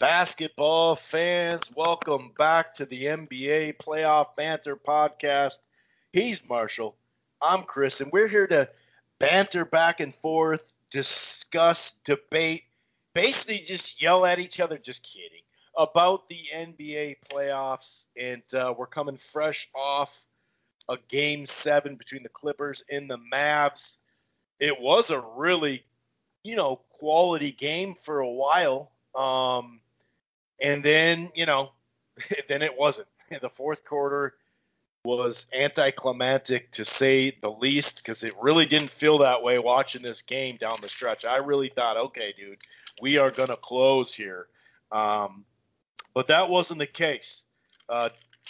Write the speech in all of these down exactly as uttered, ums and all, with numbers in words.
Basketball fans, welcome back to the N B A Playoff Banter Podcast. He's Marshall. I'm Chris, and we're here to banter back and forth, discuss, debate, basically just yell at each other, just kidding, about the N B A playoffs. And uh, we're coming fresh off a game seven between the Clippers and the Mavs. It was a really, you know, quality game for a while. Um, And then, you know, then it wasn't. The fourth quarter was anticlimactic, to say the least, because it really didn't feel that way watching this game down the stretch. I really thought, okay, dude, we are going to close here. Um, but that wasn't the case. Uh,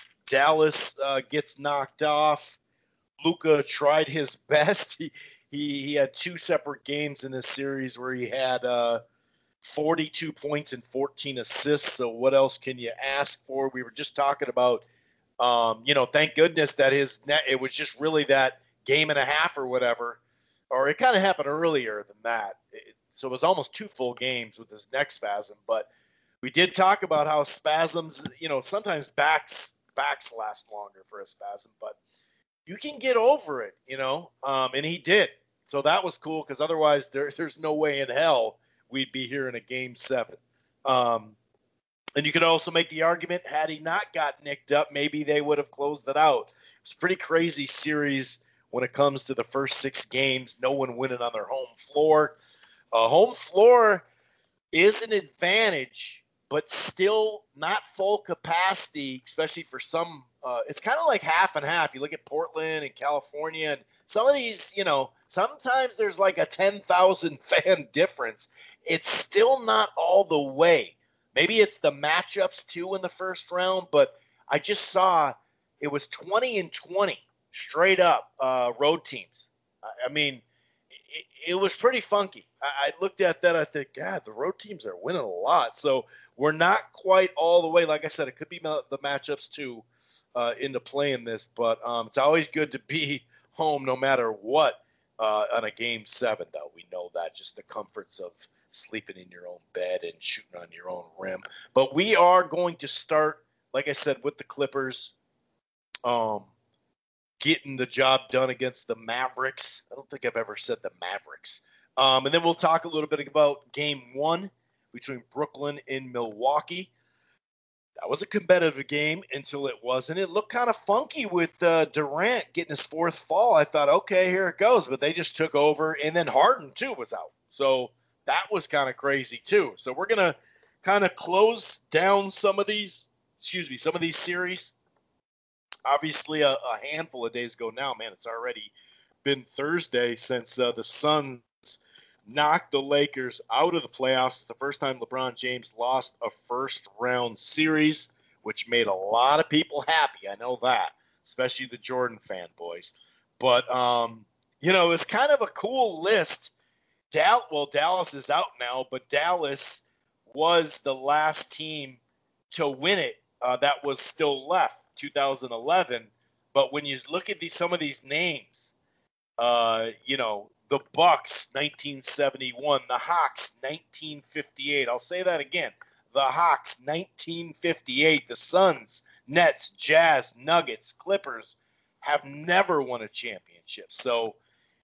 Dallas uh, gets knocked off. Luka tried his best. He, he, he had two separate games in this series where he had uh, – forty-two points and fourteen assists. So what else can you ask for? We were just talking about, um, you know, thank goodness that his net, it was just really that game and a half or whatever, or it kind of happened earlier than that. It, so it was almost two full games with his neck spasm. But we did talk about how spasms, you know, sometimes backs backs last longer for a spasm, but you can get over it, you know, um, and he did. So that was cool, because otherwise there, there's no way in hell we'd be here in a game seven. Um, and you could also make the argument, had he not got nicked up, maybe they would have closed it out. It's a pretty crazy series when it comes to the first six games, no one winning on their home floor. Uh, home floor is an advantage, but still not full capacity, especially for some. Uh, it's kind of like half and half. You look at Portland and California, and some of these, you know, sometimes there's like a ten thousand fan difference. It's still not all the way. Maybe it's the matchups too in the first round, but I just saw it was twenty and twenty straight up uh, road teams. I, I mean, it, it was pretty funky. I, I looked at that. I think, God, the road teams are winning a lot. So we're not quite all the way. Like I said, it could be the matchups too uh, into playing this, but um, it's always good to be home no matter what uh, on a game seven, though. We know that, just the comforts of sleeping in your own bed and shooting on your own rim. But we are going to start, like I said, with the Clippers um, getting the job done against the Mavericks. I don't think I've ever said the Mavericks. Um, and then we'll talk a little bit about game one between Brooklyn and Milwaukee. That was a competitive game until it wasn't. It looked kind of funky with uh, Durant getting his fourth fall. I thought, okay, here it goes. But they just took over. And then Harden, too, was out. So that was kind of crazy, too. So we're going to kind of close down some of these, excuse me, some of these series. Obviously, a, a handful of days ago now, man, it's already been Thursday since uh, the Suns knocked the Lakers out of the playoffs. It's the first time LeBron James lost a first-round series, which made a lot of people happy. I know that, especially the Jordan fanboys. But, um, you know, it's kind of a cool list. Dal- well, Dallas is out now, but Dallas was the last team to win it uh, that was still left, two thousand eleven. But when you look at these, some of these names, uh, you know, the Bucks, nineteen seventy-one. The Hawks, nineteen fifty-eight. I'll say that again. The Hawks, nineteen fifty-eight. The Suns, Nets, Jazz, Nuggets, Clippers have never won a championship. So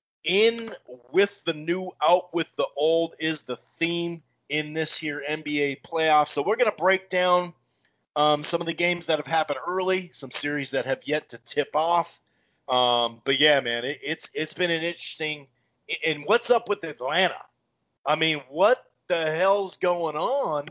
in with the new, out with the old is the theme in this here N B A playoffs. So we're going to break down um, some of the games that have happened early, some series that have yet to tip off. Um, but, yeah, man, it, it's it's been an interesting – and what's up with Atlanta? I mean, what the hell's going on?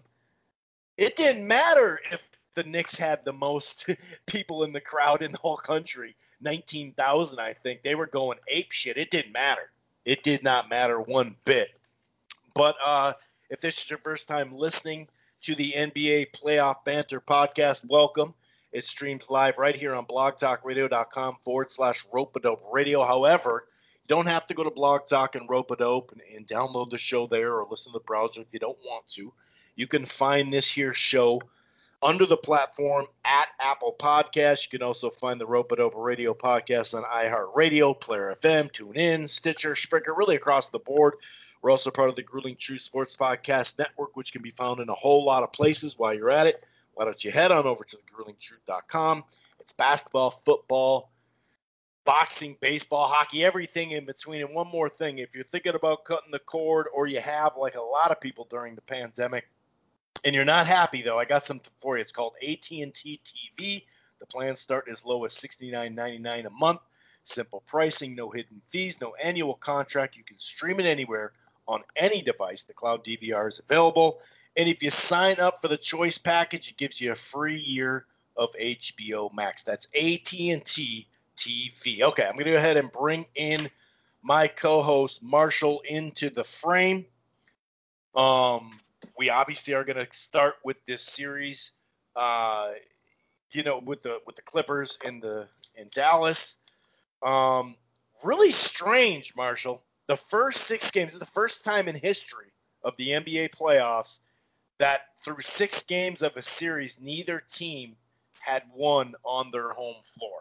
It didn't matter if the Knicks had the most people in the crowd in the whole country. nineteen thousand, I think. They were going ape shit. It didn't matter. It did not matter one bit. But uh, if this is your first time listening to the N B A Playoff Banter Podcast, welcome. It streams live right here on blogtalkradio.com forward slash Rope-A-Dope Radio. However, you don't have to go to Blog Talk and Rope-A-Dope and, and download the show there or listen to the browser if you don't want to. You can find this here show under the platform at Apple Podcasts. You can also find the Rope-A-Dope Radio podcast on iHeartRadio, Player F M, TuneIn, Stitcher, Spreaker, really across the board. We're also part of the Grueling Truth Sports Podcast Network, which can be found in a whole lot of places. While you're at it, why don't you head on over to the grueling truth dot com. It's basketball, football, boxing, baseball, hockey, everything in between. And one more thing, if you're thinking about cutting the cord, or you have, like a lot of people during the pandemic, and you're not happy, though, I got something for you. It's called A T and T T V. The plans start as low as sixty-nine ninety-nine a month. Simple pricing, no hidden fees, no annual contract. You can stream it anywhere on any device. The cloud D V R is available. And if you sign up for the choice package, it gives you a free year of H B O Max. That's A T and T T V. Okay, I'm going to go ahead and bring in my co-host Marshall into the frame. Um, we obviously are going to start with this series, uh, you know, with the with the Clippers in the in Dallas. Um, really strange, Marshall. The first six games is the first time in history of the N B A playoffs that through six games of a series, neither team had won on their home floor.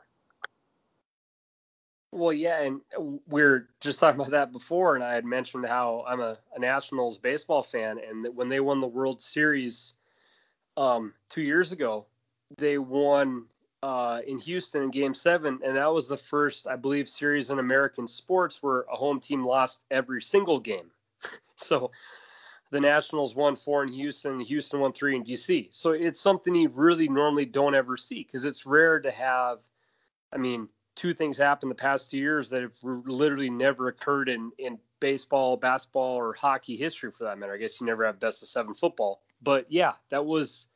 Well, yeah, and we we're just talking about that before, and I had mentioned how I'm a, a Nationals baseball fan, and that when they won the World Series um, two years ago, they won uh, in Houston in Game Seven, and that was the first, I believe, series in American sports where a home team lost every single game. So the Nationals won four in Houston, Houston won three in D C. So it's something you really normally don't ever see, because it's rare to have, I mean, two things happen the past two years that have literally never occurred in, in baseball, basketball, or hockey history for that matter. I guess you never have best of seven football. But yeah, that was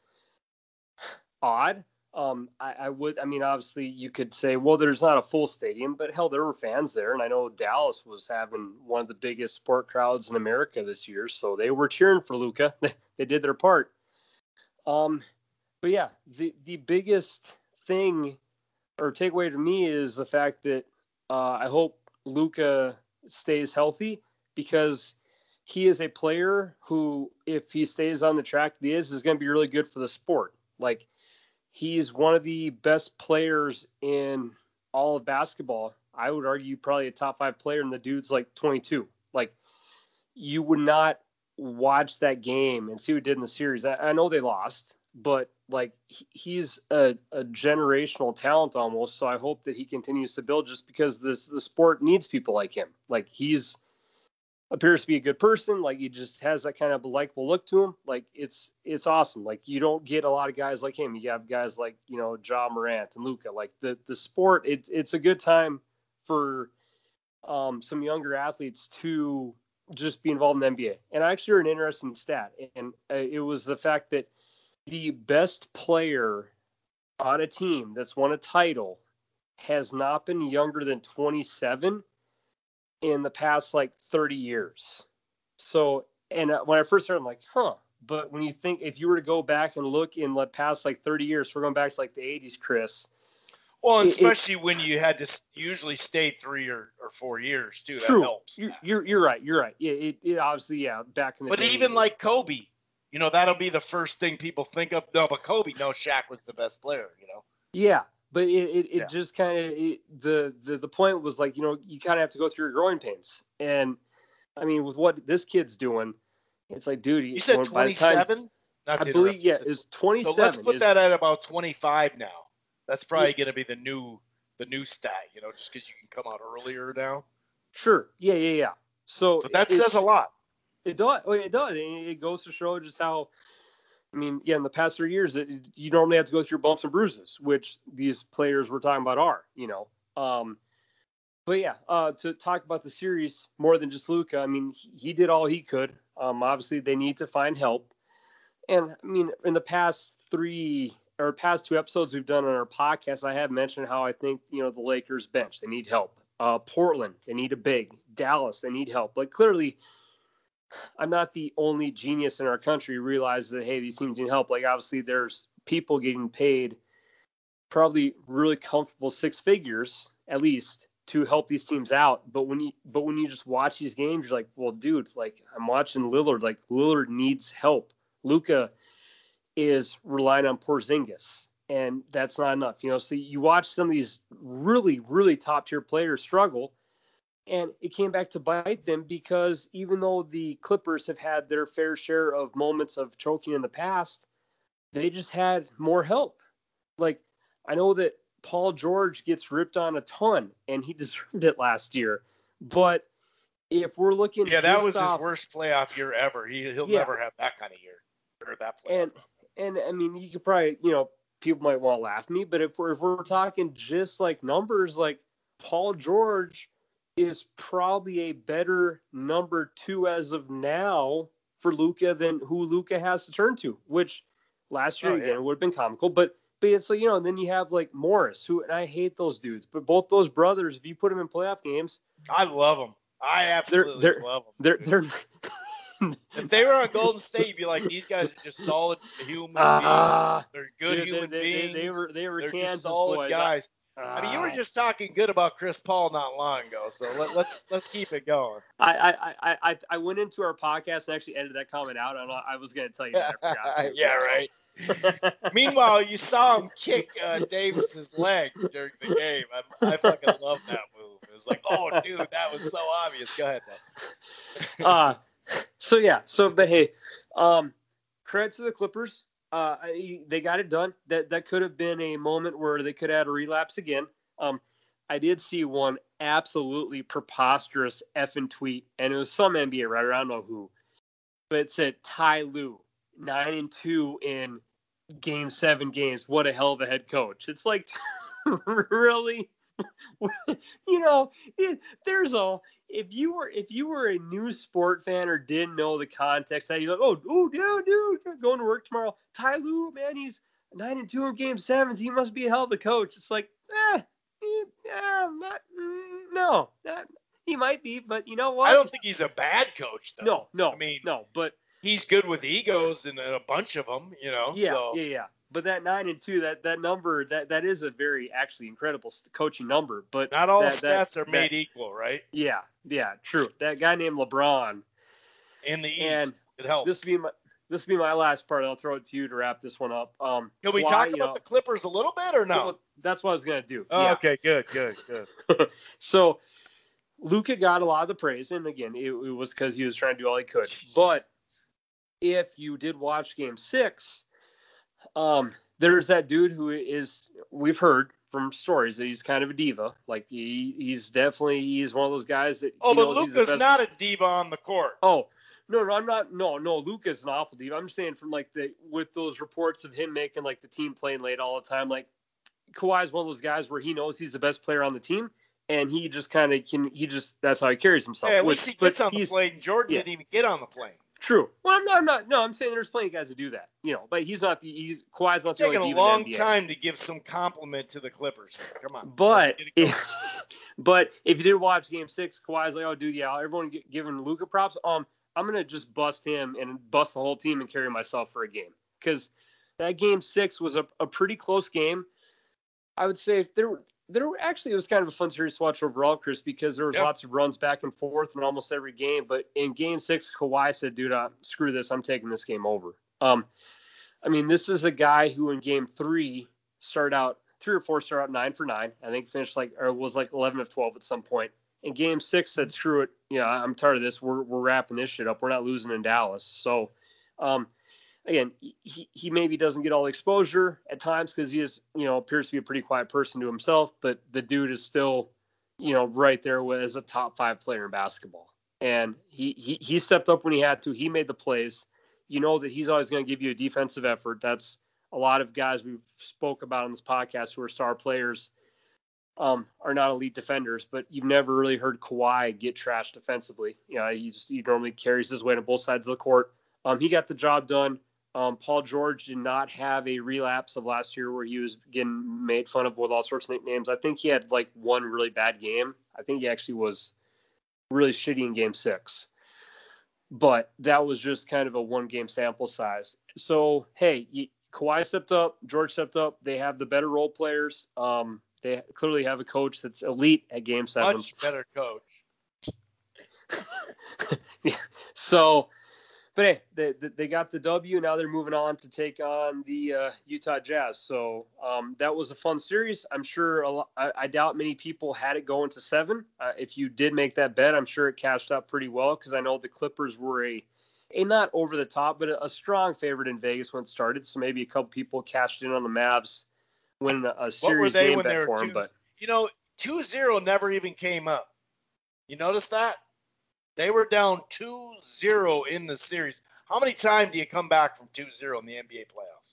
odd. Um, I, I would, I mean, obviously you could say, well, there's not a full stadium, but hell, there were fans there. And I know Dallas was having one of the biggest sport crowds in America this year. So they were cheering for Luka. They did their part. Um, but yeah, the, the biggest thing or takeaway to me is the fact that uh, I hope Luka stays healthy, because he is a player who, if he stays on the track he is, is going to be really good for the sport. Like, he's one of the best players in all of basketball. I would argue probably a top five player, and the dude's like twenty-two. Like, you would not watch that game and see what he did in the series. I, I know they lost, but like, he's a, a generational talent almost. So I hope that he continues to build, just because this the sport needs people like him. Like, he's appears to be a good person. Like, he just has that kind of likable look to him. Like, it's it's awesome. Like, you don't get a lot of guys like him. You have guys like, you know, Ja Morant and Luka. Like, the the sport, it's it's a good time for um, some younger athletes to just be involved in the N B A. And I actually heard an interesting stat, and uh, it was the fact that the best player on a team that's won a title has not been younger than twenty-seven in the past like thirty years. So, and uh, when I first started, I'm like, huh. But when you think, if you were to go back and look in the past like thirty years, we're going back to like the eighties, Chris. Well, and especially it, when you had to usually stay three or, or four years too. That true. helps. You're, you're you're right. You're right. Yeah, it, it obviously, yeah, back in the but day. But even like Kobe, you know, that'll be the first thing people think of. No, but Kobe, no, Shaq was the best player, you know. Yeah, but it it, it yeah. just kind of the, the the point was like, you know, you kind of have to go through your growing pains. And I mean, with what this kid's doing, it's like, dude, you said twenty-seven? I believe, yeah, it's twenty-seven. So let's put is, that at about twenty-five now. That's probably yeah. going to be the new the new stat, you know, just because you can come out earlier now. Sure. Yeah, yeah, yeah. So but that says a lot. It does. It does. It goes to show just how. I mean, yeah, in the past three years, it, you normally have to go through bumps and bruises, which these players we're talking about are, you know. Um, but yeah, uh, to talk about the series more than just Luka, I mean, he, he did all he could. Um, obviously, they need to find help. And I mean, in the past three or past two episodes we've done on our podcast, I have mentioned how I think, you know, the Lakers bench, they need help. Uh, Portland, they need a big. Dallas, they need help. Like, clearly, I'm not the only genius in our country who realizes that, hey, these teams need help. Like, obviously, there's people getting paid probably really comfortable six figures, at least, to help these teams out. But when you but when you just watch these games, you're like, well, dude, like, I'm watching Lillard. Like, Lillard needs help. Luka is relying on Porzingis, and that's not enough. You know, so you watch some of these really, really top-tier players struggle, And it came back to bite them because even though the Clippers have had their fair share of moments of choking in the past, they just had more help. Like, I know that Paul George gets ripped on a ton, and he deserved it last year. But if we're looking, yeah, that was off, his worst playoff year ever. He he'll yeah. never have that kind of year or that playoff. And and I mean, you could probably, you know, people might want to laugh at me, but if we're if we're talking just like numbers, like Paul George is probably a better number two as of now for Luka than who Luka has to turn to, which last year, oh, again, yeah. it would have been comical. But, but it's like, you know, and then you have like Morris, who, and I hate those dudes, but both those brothers, if you put them in playoff games. I love them. I absolutely they're, they're, love them. They're, they're, if they were on Golden State, you'd be like, these guys are just solid human uh, beings. They're good they, human they, beings. They, they were, they were They're Kansas just solid boys. guys. Uh, I mean, you were just talking good about Chris Paul not long ago, so let, let's let's keep it going. I, I, I, I went into our podcast and actually edited that comment out, and I was going to tell you that. I forgot. Yeah, right. Meanwhile, you saw him kick uh, Davis's leg during the game. I, I fucking love that move. It was like, oh, dude, that was so obvious. Go ahead, though. uh, so, yeah. So, but, hey, um, credit to the Clippers. Uh, they got it done. That that could have been a moment where they could have had a relapse again. Um, I did see one absolutely preposterous effing tweet, and it was some N B A writer, I don't know who, but it said Ty Lue, nine and two in game seven games. What a hell of a head coach. It's like, really? You know, it, there's a if you were if you were a new sport fan or didn't know the context, that you're like, oh, oh, yeah, dude, going to work tomorrow. Ty Lue, man, he's nine and two in game sevens. He must be a hell of a coach. It's like, eh, eh not, no, not, he might be, but you know what? I don't think he's a bad coach, though. No, no, I mean, no, but he's good with egos and a bunch of them, you know. Yeah, so. yeah, yeah. But that nine and two, that, that number, that, that is a very actually incredible coaching number. But not all that, stats that, are made that, equal, right? Yeah, yeah, true. That guy named LeBron. In the East, and it helps. This will be my this will be my last part. I'll throw it to you to wrap this one up. Um, Can we Kawhi, talk about know, the Clippers a little bit or no? Well, that's what I was gonna do. Oh, yeah. Okay, good, good, good. So Luka got a lot of the praise, and again, it, it was because he was trying to do all he could. Jesus. But if you did watch Game Six, um. There's that dude who is, we've heard from stories that he's kind of a diva. Like he, he's definitely, he's one of those guys that. Oh, but Luka's not a diva on the court. Oh, no, no, I'm not. No, no, Luka's an awful diva. I'm just saying from like the, with those reports of him making like the team playing late all the time. Like Kawhi's one of those guys where he knows he's the best player on the team. And he just kind of can, he just, that's how he carries himself. Yeah, at which, least he gets on the plane. Jordan yeah. didn't even get on the plane. True. Well, I'm not, I'm not. No, I'm saying there's plenty of guys that do that. You know, but he's not the. He's Kawhi's not it's the only taking diva a long in the N B A. time to give some compliment to the Clippers. Come on. But if, but if you did watch Game Six, Kawhi's like, oh, dude, yeah, everyone get, giving Luka props. Um, I'm gonna just bust him and bust the whole team and carry myself for a game because that Game Six was a, a pretty close game. I would say there. There actually, it was kind of a fun series to watch overall, Chris, because there was yep. lots of runs back and forth in almost every game. But in Game Six, Kawhi said, "Dude, uh, screw this. I'm taking this game over." Um, I mean, this is a guy who in Game Three started out three or four, started out nine for nine. I think finished like or was like eleven of twelve at some point. In Game Six, said, "Screw it. You know, I'm tired of this. We're we're wrapping this shit up. We're not losing in Dallas." So, um, again, he, he maybe doesn't get all the exposure at times because he is, you know, appears to be a pretty quiet person to himself, but the dude is still, you know, right there with, as a top five player in basketball. And he, he, he stepped up when he had to. He made the plays. You know that he's always going to give you a defensive effort. That's a lot of guys we spoke about on this podcast who are star players um, are not elite defenders, but you've never really heard Kawhi get trashed defensively. You know, he just, he normally carries his weight on both sides of the court. Um, he got the job done. Um, Paul George did not have a relapse of last year where he was getting made fun of with all sorts of nicknames. I think he had like one really bad game. I think he actually was really shitty in Game Six, but that was just kind of a one game sample size. So, hey, Kawhi stepped up, George stepped up. They have the better role players. Um, they clearly have a coach that's elite at Game Seven. Much better coach. Yeah. So, but hey, they, they got the W. Now they're moving on to take on the uh, Utah Jazz. So um, that was a fun series. I'm sure a lot, I, I doubt many people had it going to seven. Uh, if you did make that bet, I'm sure it cashed out pretty well because I know the Clippers were a a not over the top, but a, a strong favorite in Vegas when it started. So maybe a couple people cashed in on the Mavs winning a, a What were series they game when they bet were for them. two? But You know, two zero never even came up. You notice that? They were down two zero in the series. How many times do you come back from two zero in the N B A playoffs?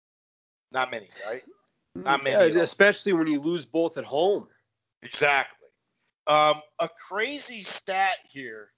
Not many, right? Not many at all. Especially when you lose both at home. Exactly. Um, a crazy stat here.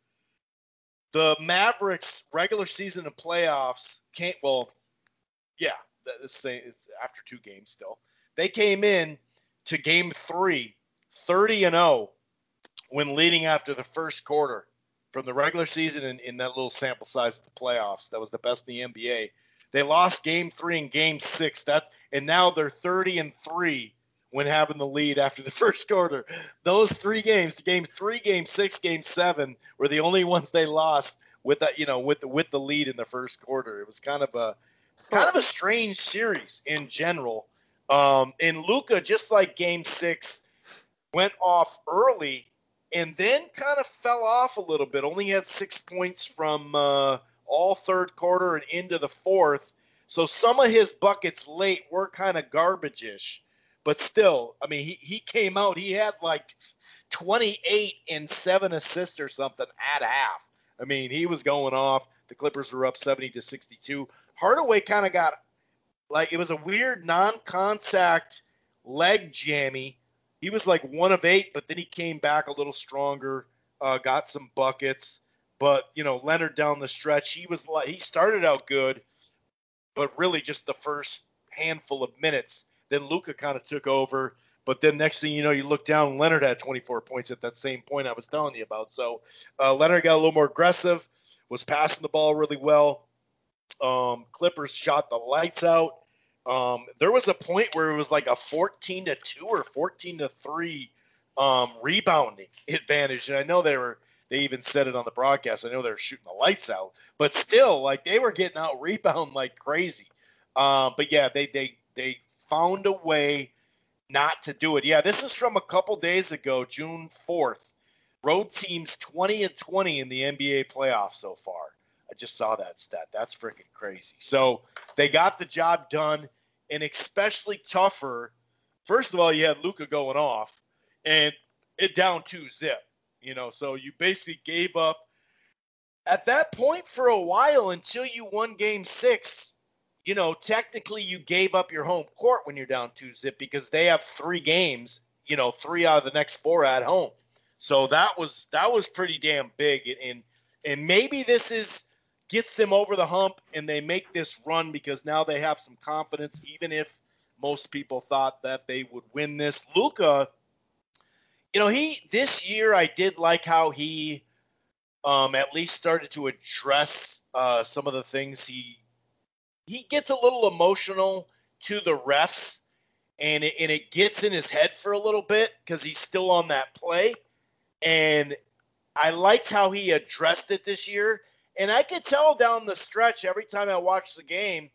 The Mavericks regular season and playoffs came, well, yeah, let's say it's after two games still. They came in to game three, thirty and oh, when leading after the first quarter from the regular season in, in that little sample size of the playoffs. That was the best in the N B A. They lost game three and game six. That's, and now they're thirty and three when having the lead after the first quarter. Those three games, game three, game six, game seven, were the only ones they lost with that, you know, with the, with the lead in the first quarter. It was kind of a kind of a strange series in general. Um, and Luka, just like game six, went off early and then kind of fell off a little bit. Only had six points from uh, all third quarter and into the fourth. So some of his buckets late were kind of garbage-ish. But still, I mean, he, he came out. He had like twenty-eight and seven assists or something at half. I mean, he was going off. The Clippers were up seventy to sixty-two. Hardaway kind of got, like, it was a weird non-contact leg jammy. He was like one of eight, but then he came back a little stronger, uh, got some buckets. But, you know, Leonard down the stretch, he was like, he started out good, but really just the first handful of minutes. Then Luka kind of took over. But then next thing you know, you look down, Leonard had twenty-four points at that same point I was telling you about. So uh, Leonard got a little more aggressive, was passing the ball really well. Um, Clippers shot the lights out. Um, there was a point where it was like a fourteen to two or fourteen to three um, rebounding advantage. And I know they were, they even said it on the broadcast. I know they were shooting the lights out, but still, like, they were getting out rebound like crazy. Um, but yeah, they, they, they found a way not to do it. Yeah, this is from a couple days ago, June fourth. Road teams twenty and twenty in the N B A playoffs so far. I just saw that stat. That's freaking crazy. So they got the job done, and especially tougher. First of all, you had Luka going off, and it down two zip. You know, so you basically gave up at that point for a while until you won game six. You know, technically you gave up your home court when you're down two zip because they have three games, you know, three out of the next four at home. So that was that was pretty damn big. And and maybe this is gets them over the hump and they make this run because now they have some confidence, even if most people thought that they would win this. Luka, you know, he this year I did like how he um, at least started to address uh, some of the things he he gets a little emotional to the refs, and it, and it gets in his head for a little bit because he's still on that play. And I liked how he addressed it this year. And I could tell down the stretch every time I watched the game,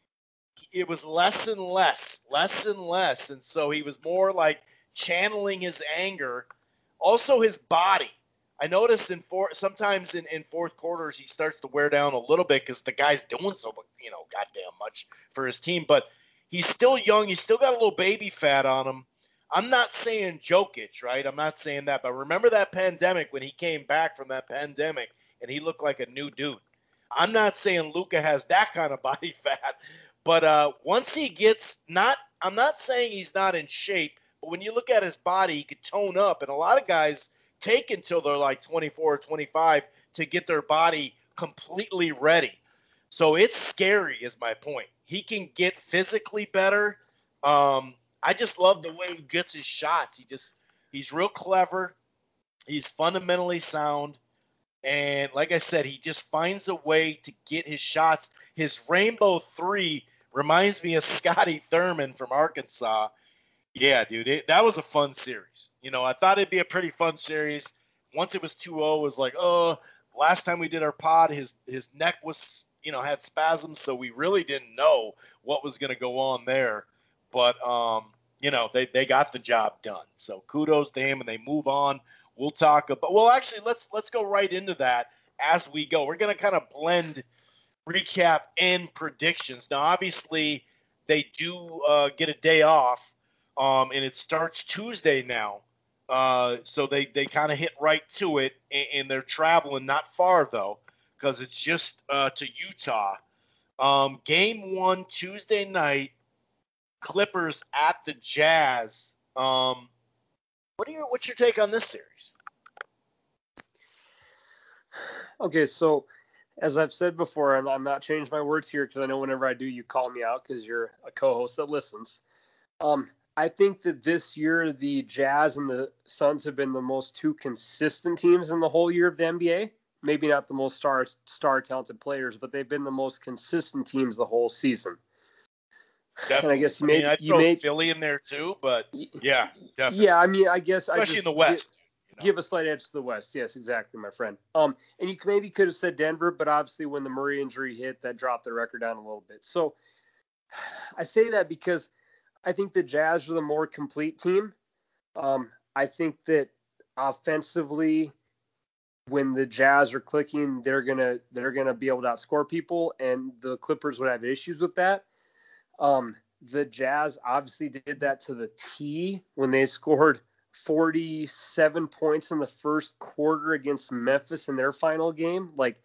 it was less and less, less and less. And so he was more like channeling his anger. Also his body. I noticed in four, sometimes in, in fourth quarters he starts to wear down a little bit because the guy's doing so, you know, goddamn much for his team. But he's still young. He's still got a little baby fat on him. I'm not saying Jokic, right? I'm not saying that. But remember that pandemic when he came back from that pandemic and he looked like a new dude. I'm not saying Luka has that kind of body fat. But uh, once he gets not – I'm not saying he's not in shape. But when you look at his body, he could tone up. And a lot of guys – take until they're like twenty-four or twenty-five to get their body completely ready. So it's scary is my point. He can get physically better. Um, I just love the way he gets his shots. He just, he's real clever. He's fundamentally sound. And like I said, he just finds a way to get his shots. His rainbow three reminds me of Scotty Thurman from Arkansas. Yeah, dude, it, that was a fun series. You know, I thought it'd be a pretty fun series. Once it was two oh, it was like, oh, last time we did our pod, his his neck was, you know, had spasms, so we really didn't know what was going to go on there. But, um, you know, they, they got the job done. So kudos to him, and they move on. We'll talk about – well, actually, let's let's go right into that as we go. We're going to kind of blend recap and predictions. Now, obviously, they do uh, get a day off, um, and it starts Tuesday now. Uh, so they, they kind of hit right to it, and, and they're traveling not far, though, because it's just uh, to Utah. Um, game one, Tuesday night, Clippers at the Jazz. Um, what are your, what's your take on this series? Okay, so as I've said before, and I'm not changing my words here because I know whenever I do, you call me out because you're a co-host that listens. Um, I think that this year the Jazz and the Suns have been the most two consistent teams in the whole year of the N B A. Maybe not the most star star talented players, but they've been the most consistent teams the whole season. Definitely. And I guess you I mean, made I'd you throw made Philly in there too, but yeah, definitely. Yeah, I mean, I guess especially I just in the West. Give, you know? give a slight edge to the West. Yes, exactly, my friend. Um, and you maybe could have said Denver, but obviously when the Murray injury hit, that dropped the record down a little bit. So I say that because I think the Jazz are the more complete team. Um, I think that offensively, when the Jazz are clicking, they're gonna they're gonna be able to outscore people, and the Clippers would have issues with that. Um, the Jazz obviously did that to the T when they scored forty-seven points in the first quarter against Memphis in their final game. Like,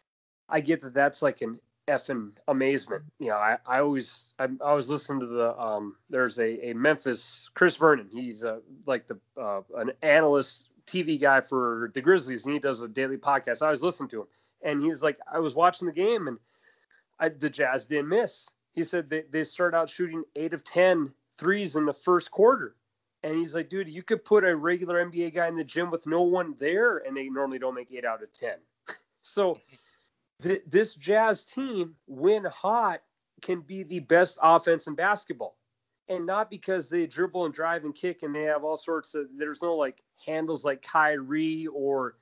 I get that that's like an effing amazement. You know, I, I always I, I was listening to the um there's a, a Memphis Chris Vernon. He's uh, like the uh, an analyst T V guy for the Grizzlies, and he does a daily podcast. I was listening to him, and he was like, I was watching the game, and I, the Jazz didn't miss. He said they, they started out shooting eight of ten threes in the first quarter. And he's like, dude, you could put a regular N B A guy in the gym with no one there, and they normally don't make eight out of ten. So th- this Jazz team, when hot, can be the best offense in basketball. And not because they dribble and drive and kick and they have all sorts of – there's no, like, handles like Kyrie or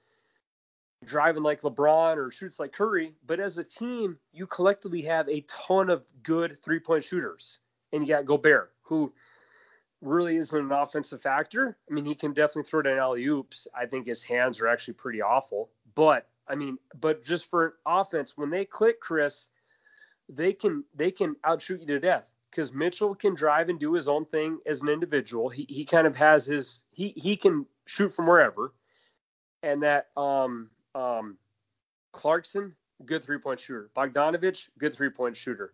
driving like LeBron or shoots like Curry. But as a team, you collectively have a ton of good three-point shooters. And you got Gobert, who – really isn't an offensive factor. I mean, he can definitely throw down alley-oops. I think his hands are actually pretty awful. But, I mean, but just for offense, when they click, Chris, they can they can outshoot you to death because Mitchell can drive and do his own thing as an individual. He he kind of has his he he can shoot from wherever. And that um um Clarkson, good three-point shooter. Bogdanovich, good three-point shooter.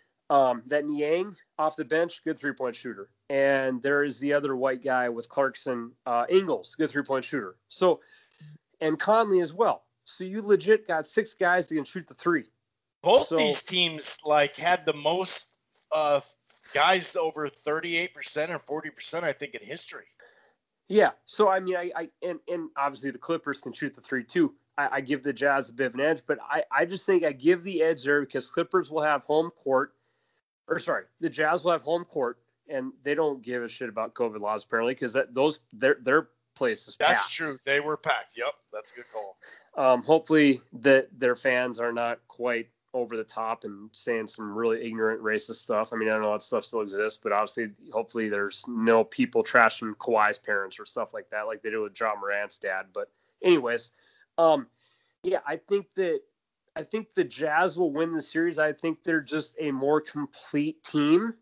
Um, that Niang off the bench, good three-point shooter. And there is the other white guy with Clarkson, uh, Ingles, good three-point shooter. So, and Conley as well. So you legit got six guys that can shoot the three. Both so, these teams like had the most uh, guys over thirty-eight percent or forty percent, I think, in history. Yeah. So I mean, I, I and, and obviously the Clippers can shoot the three too. I, I give the Jazz a bit of an edge, but I, I just think I give the edge there because Clippers will have home court. Or sorry, the Jazz will have home court, and they don't give a shit about COVID laws apparently because that those their their place is packed. That's true. They were packed. Yep, that's a good call. Um, hopefully that their fans are not quite over the top and saying some really ignorant racist stuff. I mean, I don't know that stuff still exists, but obviously, hopefully there's no people trashing Kawhi's parents or stuff like that, like they did with John Morant's dad. But anyways, um, yeah, I think that. I think the Jazz will win the series. I think they're just a more complete team,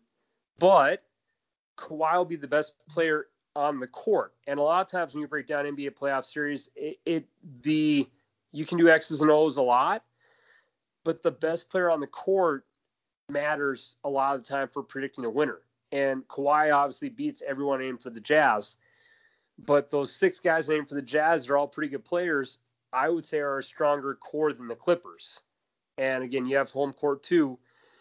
but Kawhi will be the best player on the court. And a lot of times when you break down N B A playoff series, it, it the you can do X's and O's a lot, but the best player on the court matters a lot of the time for predicting a winner. And Kawhi obviously beats everyone aimed for the Jazz, but those six guys aimed for the Jazz are all pretty good players. I would say are a stronger core than the Clippers. And again, you have home court too.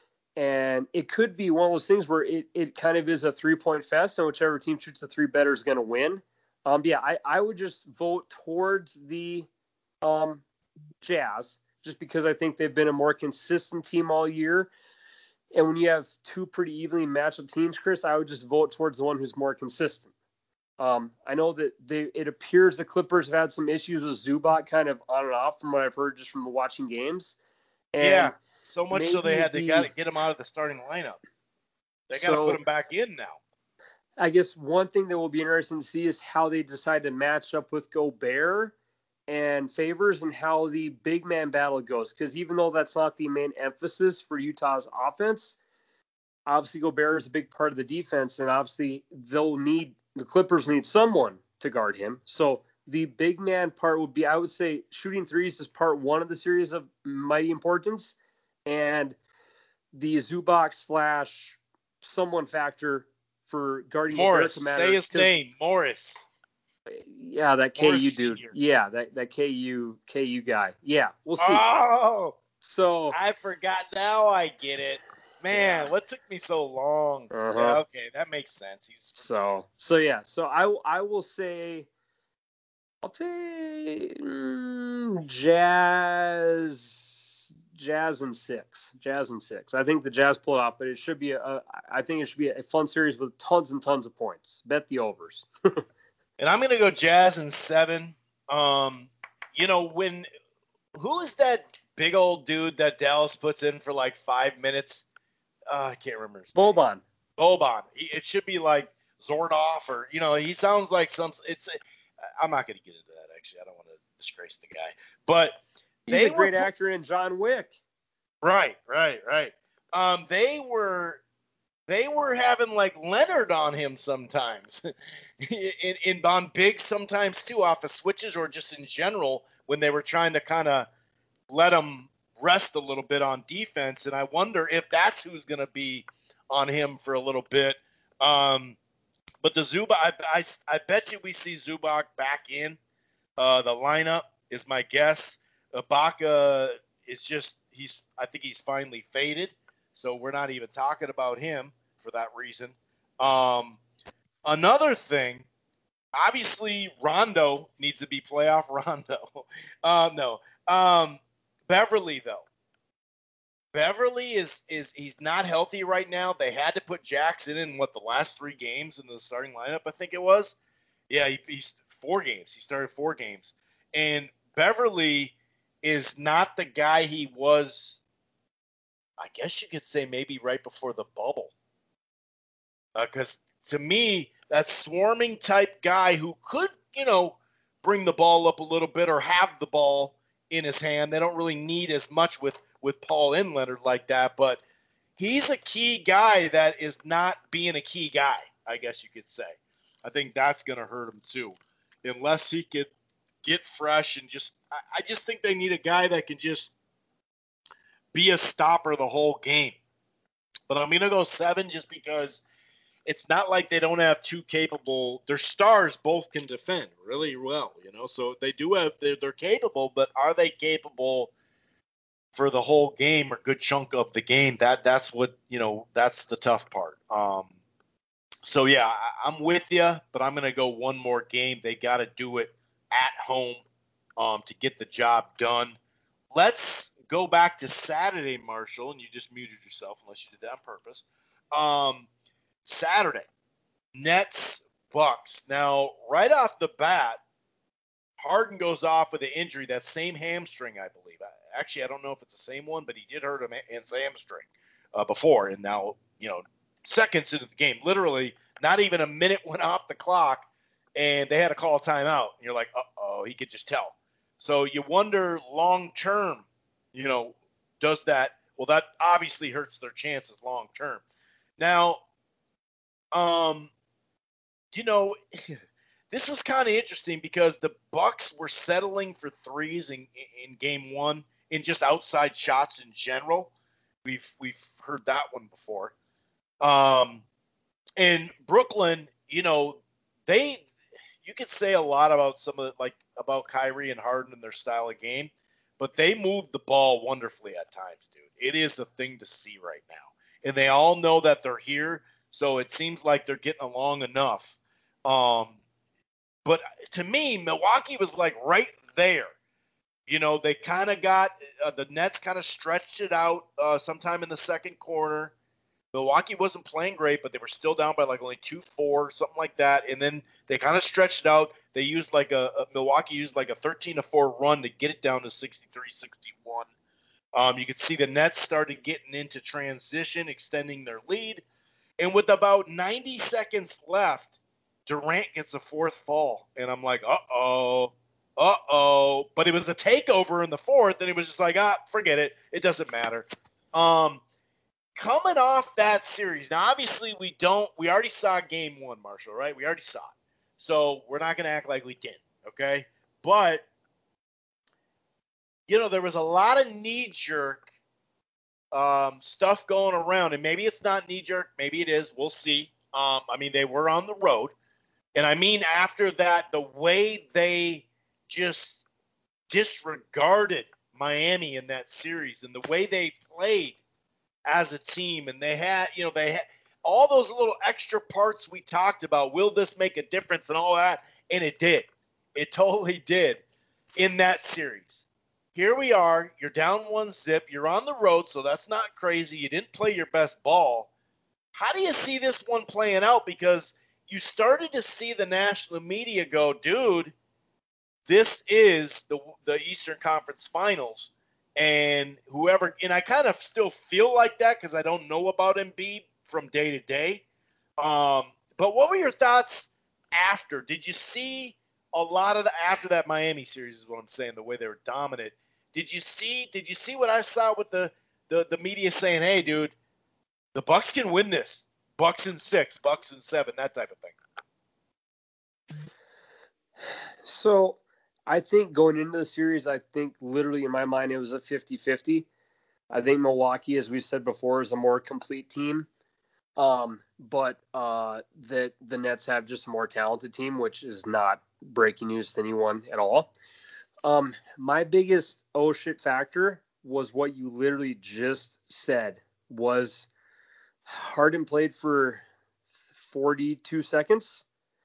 And it could be one of those things where it, it kind of is a three-point fest, and whichever team shoots the three better is going to win. Um, yeah, I, I would just vote towards the um, Jazz just because I think they've been a more consistent team all year. And when you have two pretty evenly matched up teams, Chris, I would just vote towards the one who's more consistent. Um, I know that they, it appears the Clippers have had some issues with Zubac kind of on and off from what I've heard just from watching games. And yeah, so much so they maybe had to the, got get him out of the starting lineup. They got to so put him back in now. I guess one thing that will be interesting to see is how they decide to match up with Gobert and Favors and how the big man battle goes. Because even though that's not the main emphasis for Utah's offense, obviously Gobert is a big part of the defense, and obviously they'll need the Clippers need someone to guard him. So the big man part would be, I would say, shooting threes is part one of the series of mighty importance, and the Zubac slash someone factor for guarding Morris, Gobert to matter. say his name, Morris. Yeah, that K U Morris dude. Senior. Yeah, that that K U K U guy. Yeah, we'll see. Oh, so I forgot. Now I get it. Man, Yeah. what took me so long? Uh-huh. Yeah, okay, that makes sense. He's so so yeah. So I I will say I'll say mm, Jazz Jazz and six. Jazz and six. I think the Jazz pull it off, but it should be a, a I think it should be a fun series with tons and tons of points. Bet the overs. And I'm gonna go Jazz in seven. Um, you know when who is that big old dude that Dallas puts in for like five minutes? Uh, I can't remember. His name. Boban. Boban. He, it should be like Zordoff or you know he sounds like some. It's. I'm not gonna get into that actually. I don't want to disgrace the guy, but He's they a great were, actor in John Wick. Right, right, right. Um, they were. They were having like Leonard on him sometimes, in, in on big sometimes too off of switches or just in general when they were trying to kind of let him rest a little bit on defense. And I wonder if that's who's going to be on him for a little bit. Um, but the Zubac, I, I, I bet you we see Zubac back in uh, the lineup is my guess. Ibaka is just he's I think he's finally faded, so we're not even talking about him for that reason. Um, another thing, obviously Rondo needs to be playoff Rondo. uh, no, um, Beverly though. Beverly is is he's not healthy right now. They had to put Jackson in what the last three games in the starting lineup, I think it was. Yeah, he, he's four games. He started four games, and Beverly is not the guy he was. I guess you could say maybe right before the bubble. Because uh, to me, that swarming type guy who could, you know, bring the ball up a little bit or have the ball in his hand. They don't really need as much with, with Paul and Leonard like that. But he's a key guy that is not being a key guy, I guess you could say. I think that's going to hurt him too. Unless he could get fresh and just – I just think they need a guy that can just be a stopper the whole game. But I'm going to go seven just because – it's not like they don't have two capable. Their stars both can defend really well, you know. So they do have they're, they're capable, but are they capable for the whole game or good chunk of the game? That that's what you know. That's the tough part. Um, so yeah, I, I'm with you, but I'm gonna go one more game. They got to do it at home um, to get the job done. Let's go back to Saturday, Marshall, and you just muted yourself unless you did that on purpose. Um, Saturday, Nets, Bucks. Now, right off the bat, Harden goes off with an injury, that same hamstring, I believe. Actually, I don't know if it's the same one, but he did hurt him in his hamstring uh, before. And now, you know, seconds into the game, literally not even a minute went off the clock, and they had to call a timeout. And you're like, uh-oh, he could just tell. So you wonder long term, you know, does that – well, that obviously hurts their chances long term. Now – Um, you know, this was kind of interesting because the Bucks were settling for threes in, in game one and just outside shots in general. We've we've heard that one before. Um, and Brooklyn, you know, they you could say a lot about some of the, like about Kyrie and Harden and their style of game, but they move the ball wonderfully at times, dude. It is a thing to see right now, and they all know that they're here. So it seems like they're getting along enough. Um, but to me, Milwaukee was like right there. You know, they kind of got uh, – the Nets kind of stretched it out uh, sometime in the second quarter. Milwaukee wasn't playing great, but they were still down by like only two four, something like that. And then they kind of stretched it out. They used like a, a Milwaukee used like a thirteen to four run to get it down to sixty-three sixty-one. Um, you could see the Nets started getting into transition, extending their lead. And with about ninety seconds left, Durant gets a fourth fall. And I'm like, uh-oh, uh-oh. But it was a takeover in the fourth, and it was just like, ah, forget it. It doesn't matter. Um, coming off that series, now obviously we don't, we already saw game one, Marshall, right? We already saw it. So we're not going to act like we didn't, okay? But, you know, there was a lot of knee-jerk um, stuff going around, and maybe it's not knee-jerk, maybe it is, we'll see. Um, I mean, they were on the road, and I mean after that, the way they just disregarded Miami in that series and the way they played as a team, and they had, you know, they had all those little extra parts we talked about. Will this make a difference and all that? And it did. It totally did in that series. Here we are. You're down one zip. You're on the road, so that's not crazy. You didn't play your best ball. How do you see this one playing out? Because you started to see the national media go, dude, this is the the Eastern Conference Finals. And whoever – and I kind of still feel like that because I don't know about Embiid from day to day. Um, but what were your thoughts after? Did you see a lot of the – after that Miami series is what I'm saying, the way they were dominant. Did you see – did you see what I saw with the, the, the media saying, hey, dude, the Bucks can win this. Bucks in six, Bucks in seven, that type of thing. So – I think going into the series, I think literally in my mind it was a fifty-fifty. I think Milwaukee, as we said before, is a more complete team. Um, but uh, that the Nets have just a more talented team, which is not breaking news to anyone at all. Um, my biggest oh shit factor was what you literally just said, was Harden played for forty-two seconds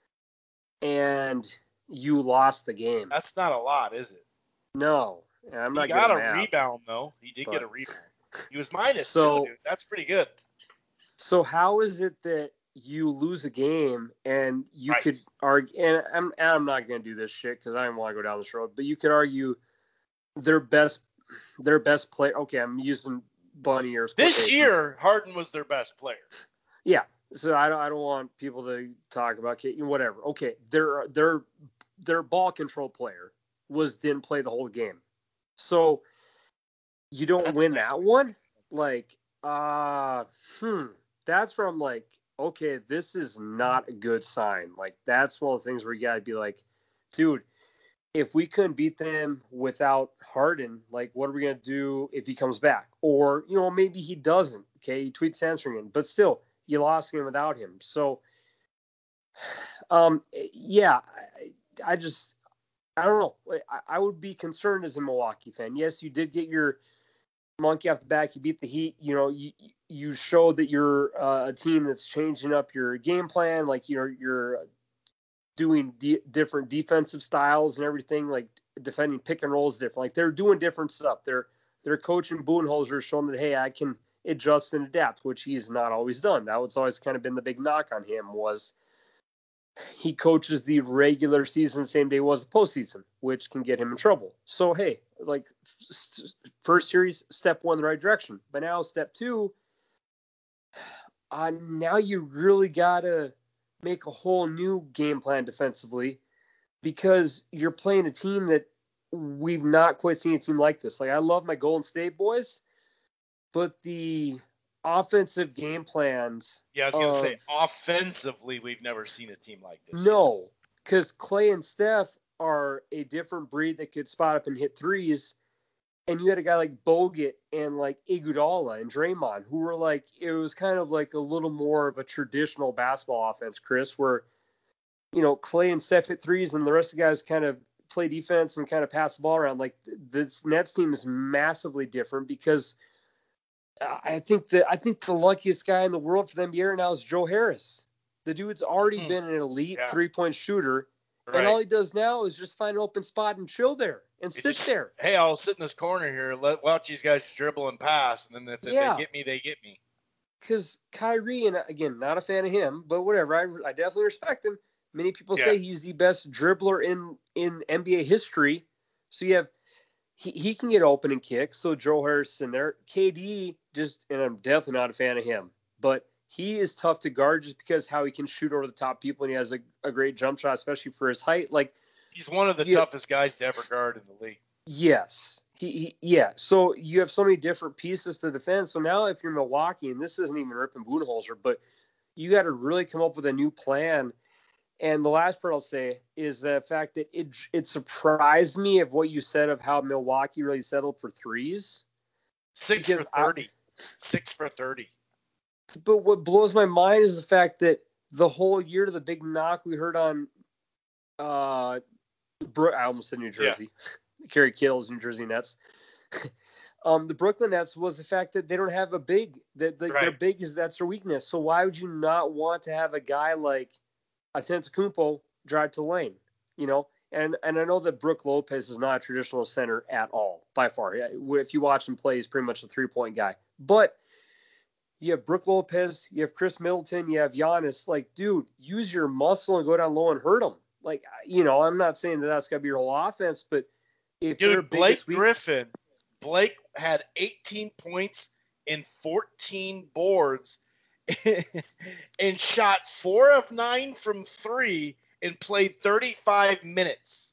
and you lost the game. That's not a lot, is it? No. I'm not he got a math, rebound, though. He did but... get a rebound. He was minus so, two, dude. That's pretty good. So how is it that you lose a game and you right. could argue, and I'm, and I'm not going to do this shit because I don't want to go down this road, but you could argue their best their best player. Okay, I'm using bunny ears. This year, Harden was their best player. Yeah. So I don't I don't want people to talk about whatever. Okay, their their their ball control player was didn't play the whole game, so you don't that's win nice that one. Like, uh, hmm, that's from like, okay, this is not a good sign. Like, that's one of the things where you gotta be like, dude, if we couldn't beat them without Harden, like, what are we gonna do if he comes back? Or, you know, maybe he doesn't. Okay, he tweets hamstring in, but still. You lost him without him. So, um, yeah, I, I just, I don't know. I, I would be concerned as a Milwaukee fan. Yes, you did get your monkey off the back. You beat the Heat. You know, you you showed that you're uh, a team that's changing up your game plan. Like, you're you're doing de- different defensive styles and everything. Like defending pick and rolls different. Like they're doing different stuff. They're they're coaching Budenholzer showing that, hey, I can adjust and adapt, which he's not always done. That was always kind of been the big knock on him, was he coaches the regular season the same day was the postseason, which can get him in trouble. So, hey, like st- first series, step one, the right direction. But now step two, uh, now you really got to make a whole new game plan defensively because you're playing a team that we've not quite seen a team like this. Like, I love my Golden State boys, but the offensive game plans. Yeah, I was going to say, offensively, we've never seen a team like this. No, because Clay and Steph are a different breed that could spot up and hit threes. And you had a guy like Bogut and like Iguodala and Draymond, who were like, it was kind of like a little more of a traditional basketball offense, Chris, where, you know, Clay and Steph hit threes and the rest of the guys kind of play defense and kind of pass the ball around. Like, this Nets team is massively different because I think that I think the luckiest guy in the world for the N B A right now is Joe Harris. The dude's already hmm. been an elite yeah. three-point shooter, right. and all he does now is just find an open spot and chill there and it sit just, there. Hey, I'll sit in this corner here, let watch these guys dribble and pass, and then if, if yeah. they get me, they get me. because Kyrie, and again, not a fan of him, but whatever, I, I definitely respect him. Many people Yeah. say he's the best dribbler in, in N B A history. So you have, he, he can get open and kick. So Joe Harris in there. K D, just, and I'm definitely not a fan of him, but he is tough to guard just because how he can shoot over the top people, and he has a, a great jump shot, especially for his height. Like, he's one of the you, toughest guys to ever guard in the league. Yes. He, he, yeah. So you have so many different pieces to defend. So now if you're Milwaukee, and this isn't even ripping Budenholzer, but you got to really come up with a new plan. And the last part I'll say is the fact that it it surprised me of what you said of how Milwaukee really settled for threes. Six for thirty. I, Six for thirty. But what blows my mind is the fact that the whole year to the big knock we heard on uh, I almost said New Jersey. Yeah. Kerry Kittle's New Jersey Nets. um, the Brooklyn Nets was the fact that they don't have a big. That the, right. Their big is that's their weakness. So why would you not want to have a guy like Antetokounmpo drive to the lane? You know, and and I know that Brook Lopez is not a traditional center at all by far. If you watch him play, he's pretty much a three point guy. But you have Brook Lopez, you have Chris Middleton, you have Giannis. Like, dude, use your muscle and go down low and hurt him. Like, you know, I'm not saying that that's got to be your whole offense, but if dude, Blake week, Griffin, Blake had eighteen points and fourteen boards and shot four of nine from three and played thirty-five minutes.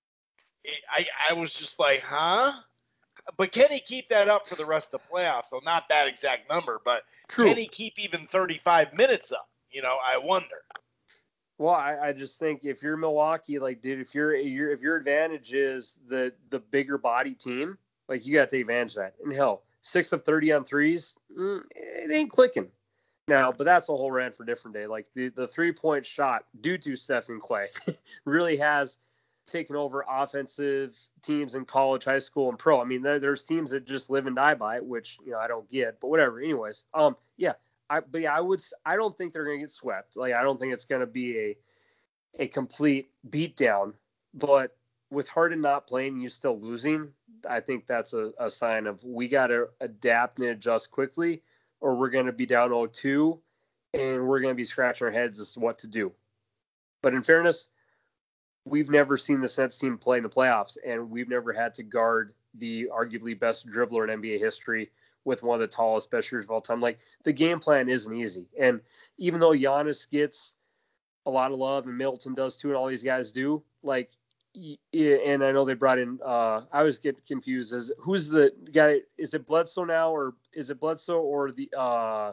I, I was just like, huh? But can he keep that up for the rest of the playoffs? So not that exact number, but True. Can he keep even thirty-five minutes up? You know, I wonder. Well, I, I just think if you're Milwaukee, like, dude, if you're, you're if your advantage is the the bigger body team, like, you got to take advantage of that. And hell, six of thirty on threes, mm, it ain't clicking. Now, but that's a whole rant for a different day. Like, the, the three-point shot due to Stephen Clay really has taken over offensive teams in college, high school, and pro. I mean, there's teams that just live and die by it, which, you know, I don't get. But whatever. Anyways, um, yeah. I, but yeah, I would. I don't think they're going to get swept. Like, I don't think it's going to be a a complete beatdown. But with Harden not playing, you still losing. I think that's a, a sign of we got to adapt and adjust quickly, or we're going to be down oh two, and we're going to be scratching our heads as to what to do. But in fairness, we've never seen the Nets team play in the playoffs, and we've never had to guard the arguably best dribbler in N B A history with one of the tallest best shooters of all time. Like, the game plan isn't easy. And even though Giannis gets a lot of love and Middleton does too, and all these guys do, like, and I know they brought in, uh, I always get confused as who's the guy, is it Bledsoe now, or is it Bledsoe or the, uh,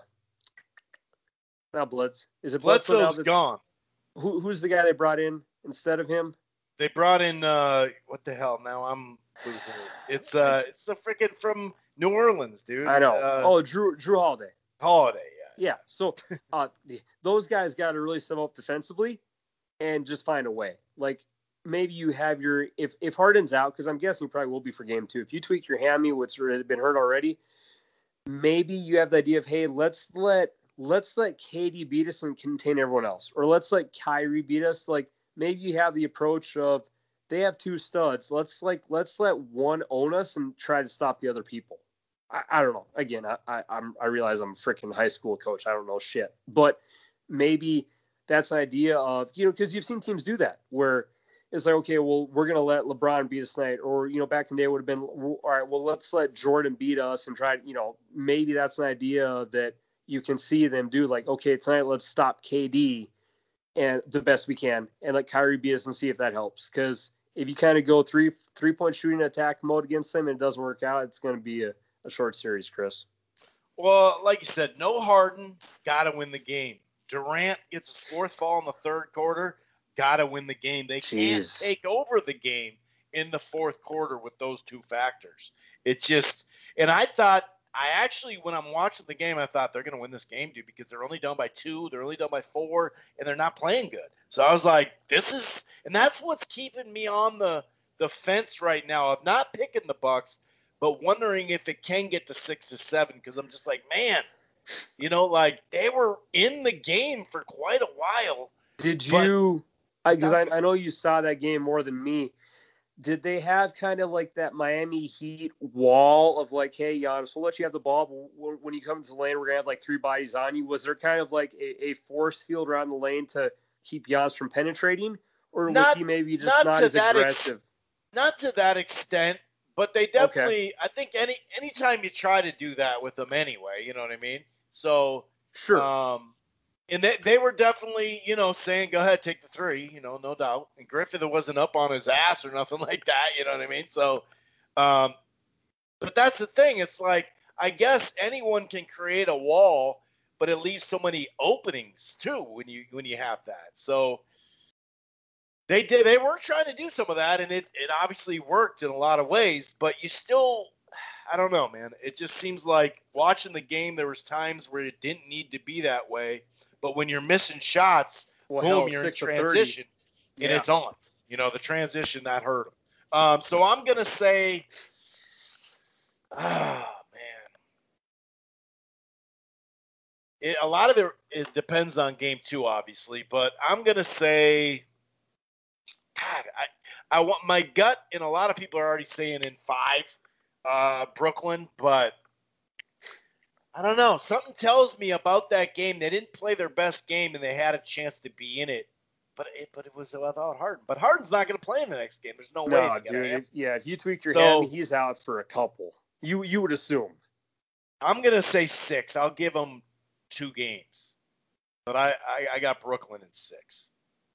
not Bledsoe, is it Bledsoe Bledsoe's now that, gone. Who, who's the guy they brought in instead of him? They brought in, uh, what the hell, now I'm losing it. It's, uh, it's the freaking from New Orleans, dude. I know. Uh, oh, Drew Drew Holiday. Holiday, yeah. Yeah. So uh, those guys got to really step up defensively and just find a way. Like, maybe you have your if if Harden's out, because I'm guessing he probably will be for game two. If you tweak your hammy, which has been hurt already, maybe you have the idea of, hey, let's let let's let K D beat us and contain everyone else, or let's let Kyrie beat us. Like, maybe you have the approach of they have two studs. Let's like let's let one own us and try to stop the other people. I, I don't know. Again, I, I I'm I realize I'm a freaking high school coach. I don't know shit, but maybe that's an idea of, you know, because you've seen teams do that where it's like, okay, well, we're gonna let LeBron beat us tonight, or, you know, back in the day it would have been, all right, well, let's let Jordan beat us and try. You know, maybe that's an idea that you can see them do. Like, okay, tonight let's stop K D and the best we can, and let Kyrie beat us and see if that helps. Because if you kind of go three three point shooting attack mode against them and it doesn't work out, it's going to be a, a short series, Chris. Well, like you said, no Harden, got to win the game. Durant gets his fourth fall in the third quarter, got to win the game. They Jeez. can't take over the game in the fourth quarter with those two factors. It's just, and I thought, I actually, when I'm watching the game, I thought they're going to win this game, dude, because they're only down by two, they're only down by four, and they're not playing good. So I was like, this is, and that's what's keeping me on the, the fence right now of not picking the Bucks, but wondering if it can get to six to seven, because I'm just like, man, you know, like, they were in the game for quite a while. Did you, because I, I, I know you saw that game more than me. did they have kind of like that Miami Heat wall of like, hey, Giannis, we'll let you have the ball, but when you come into the lane, we're going to have like three bodies on you? Was there kind of like a, a force field around the lane to keep Giannis from penetrating? Or was Not he maybe just not not to as that aggressive? Ex- not to that extent, but they definitely. Okay. I think any anytime you try to do that with them anyway, you know what I mean. So sure. Um, and they they were definitely, you know, saying go ahead, take the three, you know, no doubt. And Griffith wasn't up on his ass or nothing like that, you know what I mean. So, um, but that's the thing. It's like I guess anyone can create a wall, but it leaves so many openings too when you when you have that. So. They did. They were trying to do some of that, and it, it obviously worked in a lot of ways. But you still, I don't know, man. It just seems like watching the game, there was times where it didn't need to be that way. But when you're missing shots, well, boom, hell, you're in transition, and yeah. it's on. You know, the transition, that hurt them. Um, so I'm gonna say, ah, oh, man. It, a lot of it, it depends on game two, obviously. But I'm gonna say. God, I, I want my gut, and a lot of people are already saying in five, uh, Brooklyn, but I don't know. Something tells me about that game. They didn't play their best game, and they had a chance to be in it, but it, but it was without Harden. But Harden's not going to play in the next game. There's no, no way. No, dude. If, yeah, if you tweak your so, hammy, he's out for a couple. You you would assume. I'm going to say six. I'll give him two games, but I, I, I got Brooklyn in six.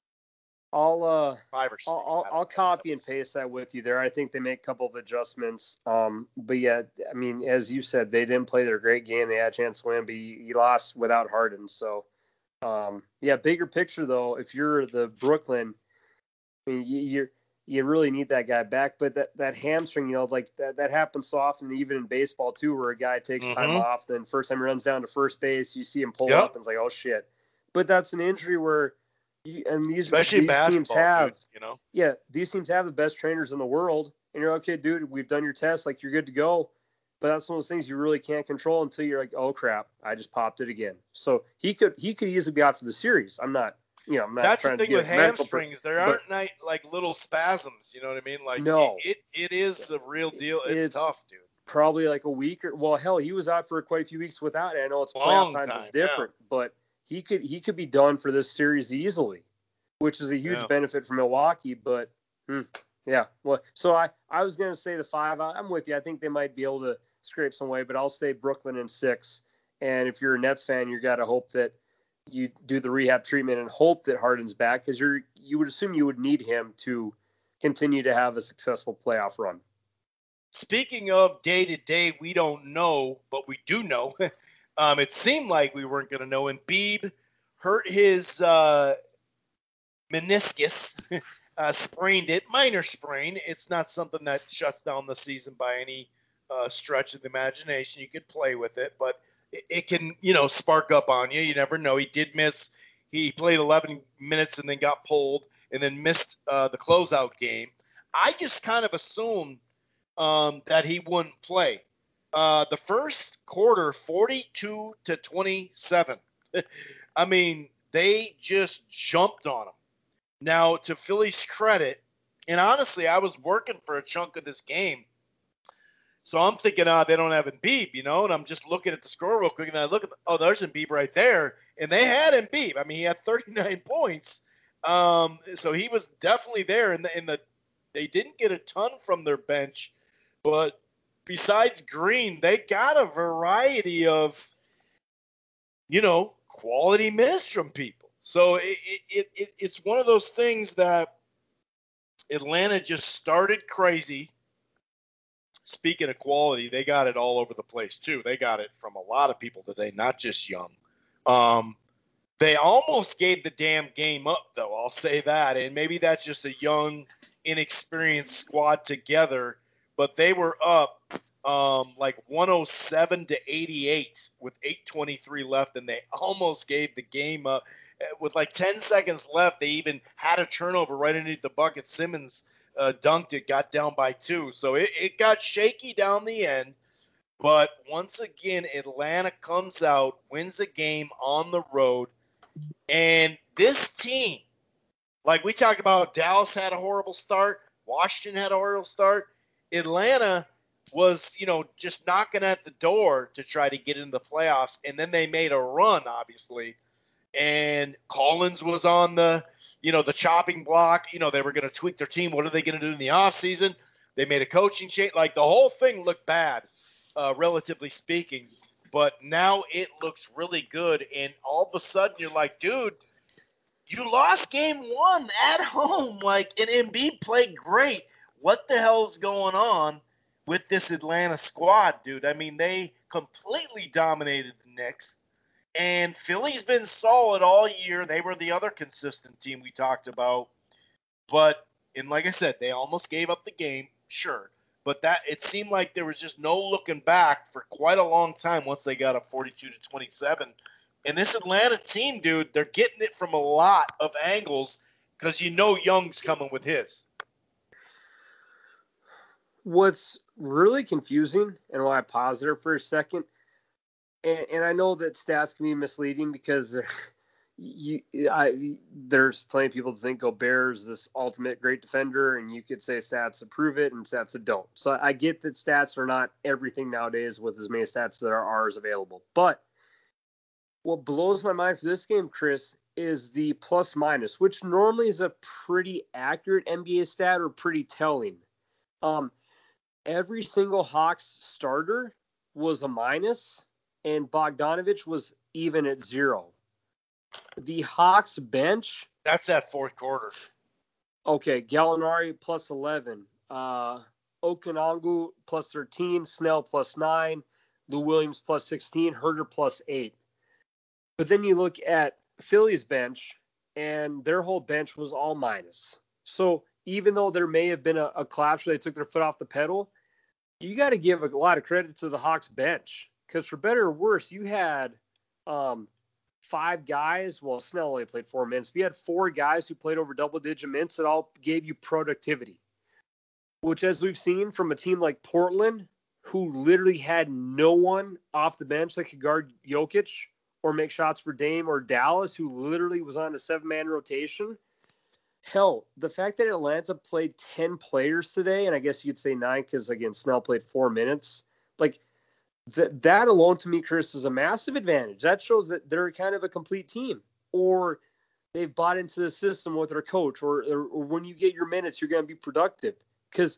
I'll uh five or six. I'll, I'll copy and paste that with you there. I think they make a couple of adjustments. Um, but yeah, I mean, as you said, they didn't play their great game. They had a chance to win, but you, you lost without Harden. So, um, yeah, bigger picture though, if you're the Brooklyn, I mean, you you're, you really need that guy back. But that, that hamstring, you know, like that that happens so often, even in baseball too, where a guy takes mm-hmm. time off, then first time he runs down to first base, you see him pull yep. up, and it's like, oh shit. But that's an injury where. You, and these, Especially these teams have, dude, you know, yeah, these teams have the best trainers in the world, and you're okay, dude. We've done your test, like you're good to go. But that's one of those things you really can't control until you're like, oh crap, I just popped it again. So he could he could easily be out for the series. I'm not, you know, I'm not. That's trying the thing to with hamstrings. Per- there aren't but, like little spasms. You know what I mean? Like no, it it, it is a real deal. It's, it's tough, dude. Probably like a week or well, hell, he was out for quite a few weeks without it. I know it's playoff times, it's different, yeah. but he could he could be done for this series easily. Which is a huge yeah. benefit for Milwaukee, but hmm, yeah. Well, so I, I was going to say the five. I, I'm with you. I think they might be able to scrape some way, but I'll stay Brooklyn in six. And if you're a Nets fan, you got to hope that you do the rehab treatment and hope that Harden's back, because you're you would assume you would need him to continue to have a successful playoff run. Speaking of day to day, we don't know, but we do know. um, it seemed like we weren't going to know. And Embiid hurt his. Uh, meniscus, uh, sprained it, minor sprain. It's not something that shuts down the season by any uh, stretch of the imagination. You could play with it, but it, it can, you know, spark up on you. You never know. He did miss. He played eleven minutes and then got pulled and then missed uh, the closeout game. I just kind of assumed um, that he wouldn't play. Uh, the first quarter, forty-two to twenty-seven. I mean, they just jumped on him. Now, to Philly's credit, and honestly, I was working for a chunk of this game, so I'm thinking, oh, they don't have Embiid, you know, and I'm just looking at the score real quick, and I look at, oh, there's Embiid right there, and they had Embiid. I mean, he had thirty-nine points, um, so he was definitely there, and the, and the they didn't get a ton from their bench, but besides Green, they got a variety of, you know, quality minutes from people. So it, it, it it's one of those things that Atlanta just started crazy. Speaking of quality, they got it all over the place too. They got it from a lot of people today, not just Young. Um, they almost gave the damn game up, though. I'll say that, and maybe that's just a young, inexperienced squad together. But they were up um, like one oh seven to eighty-eight with eight twenty-three left, and they almost gave the game up. With like ten seconds left, they even had a turnover right underneath the bucket. Simmons uh, dunked it, got down by two. So it, it got shaky down the end. But once again, Atlanta comes out, wins a game on the road. And this team, like we talk about, Dallas had a horrible start. Washington had a horrible start. Atlanta was, you know, just knocking at the door to try to get into the playoffs, and then they made a run, obviously. And Collins was on the, you know, the chopping block. You know, they were going to tweak their team. What are they going to do in the offseason? They made a coaching change. Like, the whole thing looked bad, uh, relatively speaking. But now it looks really good. And all of a sudden, you're like, dude, you lost game one at home. Like, and Embiid played great. What the hell's going on with this Atlanta squad, dude? I mean, they completely dominated the Knicks. And Philly's been solid all year. They were the other consistent team we talked about. But, and like I said, they almost gave up the game, sure. But that it seemed like there was just no looking back for quite a long time once they got up forty-two to twenty-seven. And this Atlanta team, dude, they're getting it from a lot of angles because you know Young's coming with his. What's really confusing, and why I paused there for a second, and, and I know that stats can be misleading because you, I, there's plenty of people that think Gobert is this ultimate great defender, and you could say stats that prove it and stats that don't. So I get that stats are not everything nowadays with as many stats that are ours available. But what blows my mind for this game, Chris, is the plus minus, which normally is a pretty accurate N B A stat or pretty telling. Um, every single Hawks starter was a minus, and Bogdanovich was even at zero. The Hawks bench. That's that fourth quarter. Okay, Gallinari plus eleven. Uh, Okonongu plus thirteen. Snell plus nine. Lou Williams plus sixteen. Herter plus eight. But then you look at Philly's bench, and their whole bench was all minus. So even though there may have been a, a collapse where they took their foot off the pedal, you got to give a lot of credit to the Hawks bench. Because for better or worse, you had um, five guys. Well, Snell only played four minutes. But you had four guys who played over double-digit minutes that all gave you productivity. Which, as we've seen from a team like Portland, who literally had no one off the bench that could guard Jokic or make shots for Dame, or Dallas, who literally was on a seven-man rotation. Hell, the fact that Atlanta played ten players today, and I guess you could say nine because, again, Snell played four minutes, like, th- that alone to me, Chris, is a massive advantage. That shows that they're kind of a complete team, or they've bought into the system with their coach, or, or, or when you get your minutes, you're going to be productive. Because,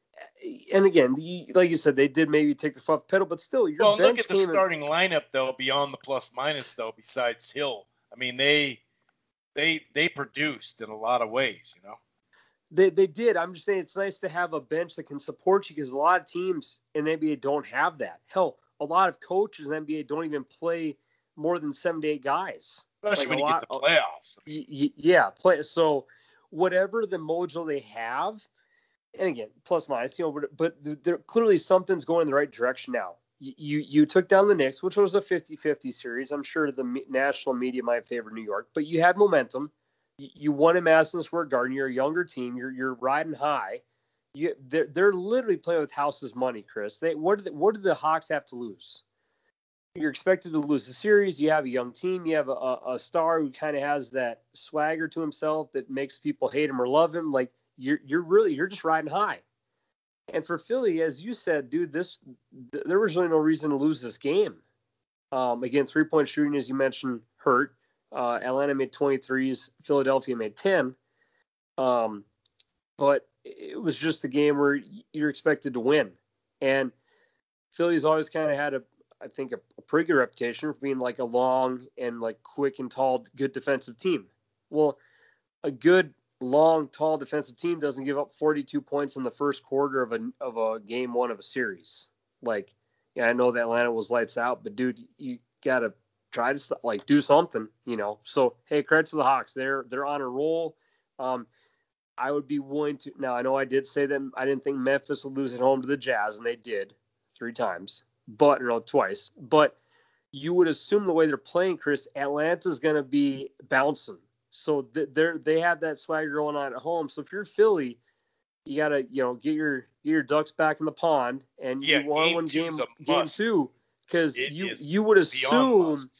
and again, you, like you said, they did maybe take the foot off the pedal, but still, your well, bench look at the came starting in, lineup, though, beyond the plus-minus, though, besides Hill. I mean, they they they produced in a lot of ways, you know. They they did. I'm just saying it's nice to have a bench that can support you because a lot of teams in the N B A don't have that. Hell, a lot of coaches in the N B A don't even play more than seven to eight guys. Especially like when you lot, get the playoffs. Y- y- yeah, play. So whatever the mojo they have, and again, plus minus, you know, but, but there clearly something's going in the right direction now. You, you you took down the Knicks, which was a fifty-fifty series. I'm sure the me- national media might favor New York, but you had momentum. You, you won in Madison Square Garden. You're a younger team. You're you're riding high. You they're, they're literally playing with house's money, Chris. They what do the, what do the Hawks have to lose? You're expected to lose the series. You have a young team. You have a, a, a star who kind of has that swagger to himself that makes people hate him or love him. Like you're you're really you're just riding high. And for Philly, as you said, dude, this th- there was really no reason to lose this game. Um, again, three-point shooting, as you mentioned, hurt. Uh, Atlanta made twenty-threes. Philadelphia made ten. Um, but it was just a game where you're expected to win. And Philly's always kind of had a, I think, a, a pretty good reputation for being like a long and like quick and tall, good defensive team. Well, a good long, tall defensive team doesn't give up forty-two points in the first quarter of a of a game one of a series. Like, yeah, I know that Atlanta was lights out, but dude, you gotta try to like do something, you know. So hey, credit to the Hawks, they're they're on a roll. Um, I would be willing to. Now I know I did say that I didn't think Memphis would lose at home to the Jazz, and they did three times, but or no, twice. But you would assume the way they're playing, Chris, Atlanta's gonna be bouncing. So they're they have that swagger going on at home. So if you're Philly, you gotta you know get your get your ducks back in the pond, and Yeah, you won one game game two because you you would assume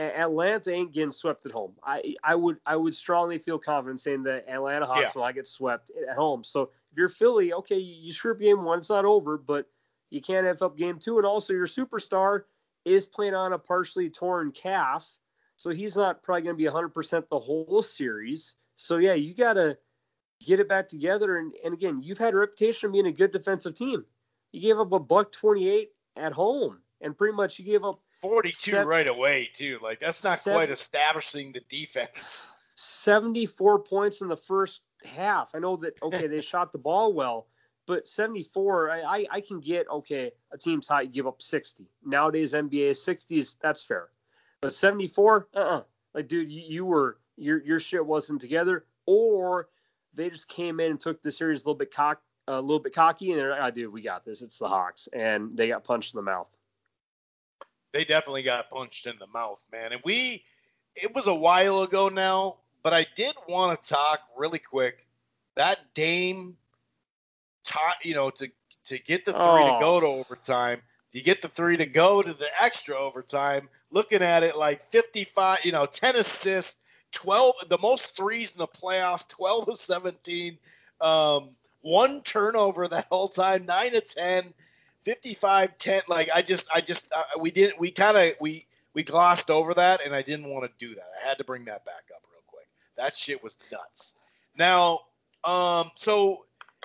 Atlanta ain't getting swept at home. I I would I would strongly feel confident saying that Atlanta Hawks Yeah. will not get swept at home. So if you're Philly, okay, you screw up game one, it's not over, but you can't F up game two. And also your superstar is playing on a partially torn calf, so he's not probably going to be one hundred percent the whole series. So yeah, you got to get it back together. And, and again, you've had a reputation of being a good defensive team. You gave up a buck twenty-eight at home, and pretty much you gave up forty-two seven, right away too. Like that's not seven, quite establishing the defense. seventy-four points in the first half. I know that okay, they shot the ball well, but seventy-four, I, I, I can get okay. A team's hot, you give up sixty. Nowadays N B A sixties, that's fair, but seventy-four, uh-uh. Like dude, you, you were your your shit wasn't together, or they just came in and took the series a little bit cock, a little bit cocky, and they're like, oh, dude, we got this. It's the Hawks, and they got punched in the mouth. They definitely got punched in the mouth, man. And we, it was a while ago now, but I did want to talk really quick. That Dame, taught, you know, to to get the three Oh. to go to overtime, you get the three to go to the extra overtime. Looking at it like fifty-five, you know, ten assists, twelve, the most threes in the playoffs, twelve of seventeen, um, one turnover that whole time, nine of ten. fifty-five ten, like I just I just uh, we didn't we kind of we we glossed over that, and I didn't want to do that. I had to bring that back up real quick. That shit was nuts. Now, um so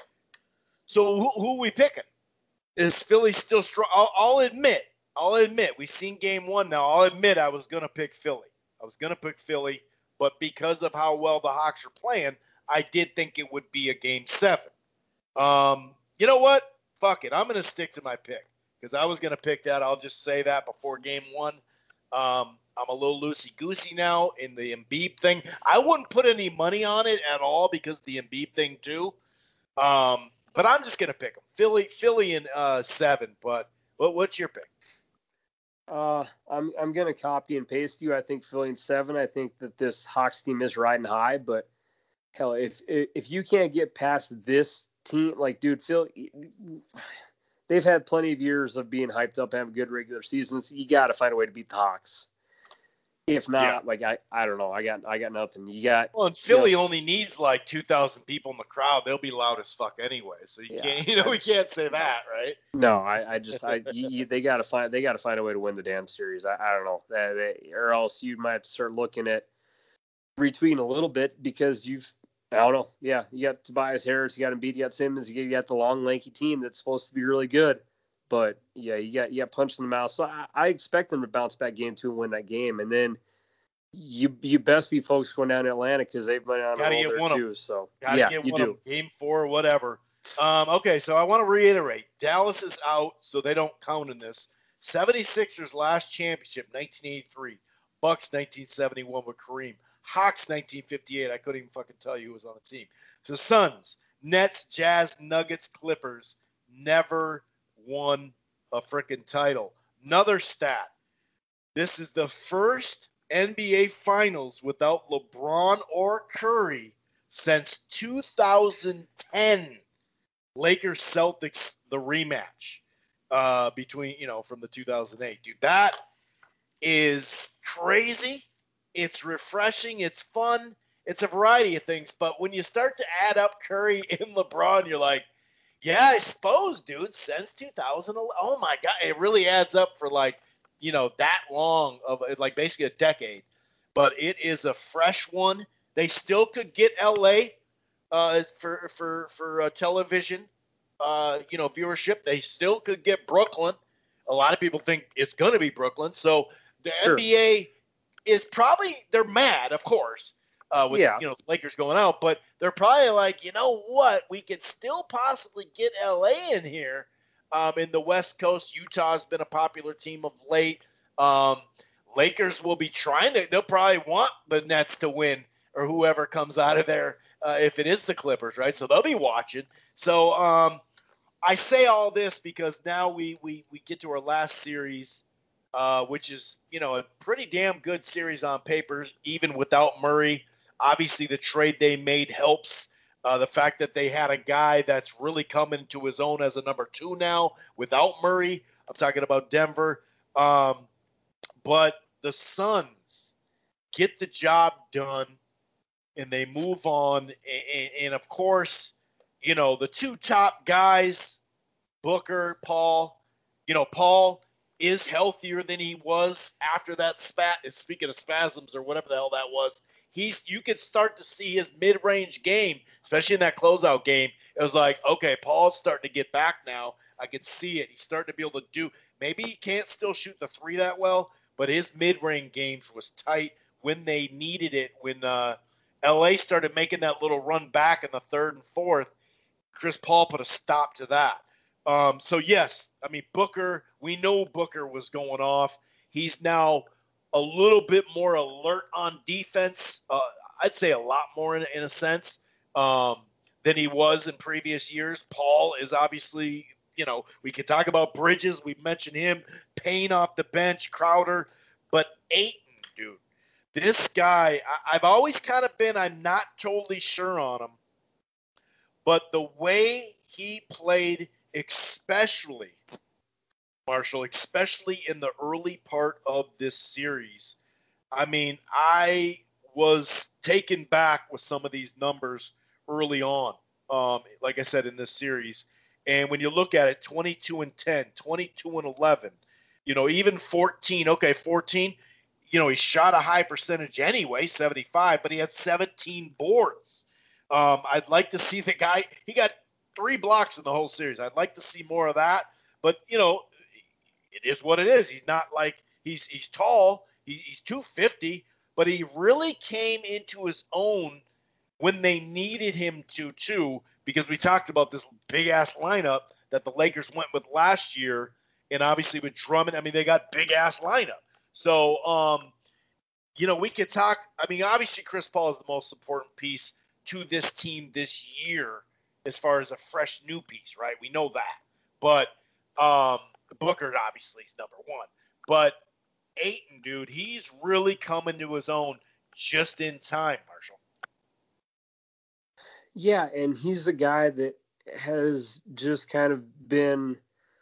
so who, who are we picking? Is Philly still strong? I'll, I'll admit I'll admit we've seen game one now. I'll admit I was gonna pick Philly. I was gonna pick Philly, but because of how well the Hawks are playing, I did think it would be a game seven. Um, you know what? Fuck it. I'm going to stick to my pick because I was going to pick that. I'll just say that before game one. Um, I'm a little loosey-goosey now in the Embiid thing. I wouldn't put any money on it at all because the Embiid thing too. Um, but I'm just going to pick them. Philly, Philly in uh, seven. But what, what's your pick? Uh, I'm I'm gonna copy and paste you. I think Philly in seven. I think that this Hawks team is riding high, but hell, if if you can't get past this team, like dude, Phil, they've had plenty of years of being hyped up, having good regular seasons. You got to find a way to beat the Hawks. If not, Yeah. like I, I don't know, I got I got nothing. You got Well, and Philly you know, only needs like two thousand people in the crowd. They'll be loud as fuck anyway. So you Yeah. can't, you know, we can't say that, right? No, I, I just I you, you, they got to find they got to find a way to win the damn series. I, I don't know, that, that, or else you might start looking at retweeting a little bit because you've I don't know. Yeah, you got Tobias Harris, you got Embiid, you got Simmons, you got the long lanky team that's supposed to be really good. But yeah, you got you got punched in the mouth. So I, I expect them to bounce back game two and win that game, and then. You you best be folks going down to Atlanta because they've been on a Gotta roll get there one of too. So Gotta yeah, get you one do. of them. Game four, whatever. Um, okay, so I want to reiterate. Dallas is out, so they don't count in this. seventy-sixers last championship, nineteen eighty-three. Bucks, nineteen seventy-one with Kareem. Hawks, nineteen fifty-eight. I couldn't even fucking tell you who was on the team. So Suns, Nets, Jazz, Nuggets, Clippers never won a freaking title. Another stat. This is the first N B A Finals without LeBron or Curry since two thousand ten. Lakers Celtics, the rematch uh, between, you know, from the two thousand eight. Dude, that is crazy. It's refreshing. It's fun. It's a variety of things. But when you start to add up Curry and LeBron, you're like, yeah, I suppose, dude, since two thousand eleven. Oh, my God. It really adds up for, like, you know, that long of like basically a decade, but it is a fresh one. They still could get L A uh, for for for uh, television, uh, you know, viewership. They still could get Brooklyn. A lot of people think it's going to be Brooklyn. So the Sure. N B A is probably they're mad, of course, uh, with Yeah. you know Lakers going out, but they're probably like, you know what, we could still possibly get L A in here. Um, in the West Coast, Utah's been a popular team of late. Um, Lakers will be trying to – they'll probably want the Nets to win or whoever comes out of there uh, if it is the Clippers, right? So they'll be watching. So um, I say all this because now we, we, we get to our last series, uh, which is, you know, a pretty damn good series on paper, even without Murray. Obviously, the trade they made helps. Uh, the fact that they had a guy that's really coming to his own as a number two now without Murray. I'm talking about Denver. Um, but the Suns get the job done and they move on. And, and of course, you know, the two top guys, Booker, Paul, you know, Paul is healthier than he was after that spat. Speaking of spasms or whatever the hell that was, he's you could start to see his mid-range game, especially in that closeout game. It was like, okay, Paul's starting to get back now. I could see it. He's starting to be able to do. Maybe he can't still shoot the three that well, but his mid-range games was tight when they needed it. When uh, L A started making that little run back in the third and fourth, Chris Paul put a stop to that. Um, so, yes, I mean, Booker, we know Booker was going off. He's now a little bit more alert on defense. Uh, I'd say a lot more in, in a sense um, than he was in previous years. Paul is obviously, you know, we could talk about Bridges. We mentioned him, Payne off the bench, Crowder. But Ayton, dude, this guy, I, I've always kind of been, I'm not totally sure on him. But the way he played, especially, Marshall, especially in the early part of this series, I mean, I was taken back with some of these numbers early on, um, like I said, in this series. And when you look at it, twenty-two and ten, twenty-two and eleven, you know, even fourteen, okay, fourteen, you know, he shot a high percentage anyway, seventy-five, but he had seventeen boards. Um, I'd like to see the guy, he got three blocks in the whole series. I'd like to see more of that, but, you know, it is what it is. He's not like, he's he's tall, he, he's two fifty, but he really came into his own when they needed him to, too, because we talked about this big-ass lineup that the Lakers went with last year, and obviously with Drummond, I mean, they got big-ass lineup. So, um, you know, we could talk, I mean, obviously Chris Paul is the most important piece to this team this year as far as a fresh new piece, right? We know that. But um, Booker obviously is number one. But Ayton, dude, he's really coming to his own just in time, Marshall. Yeah, and he's the guy that has just kind of been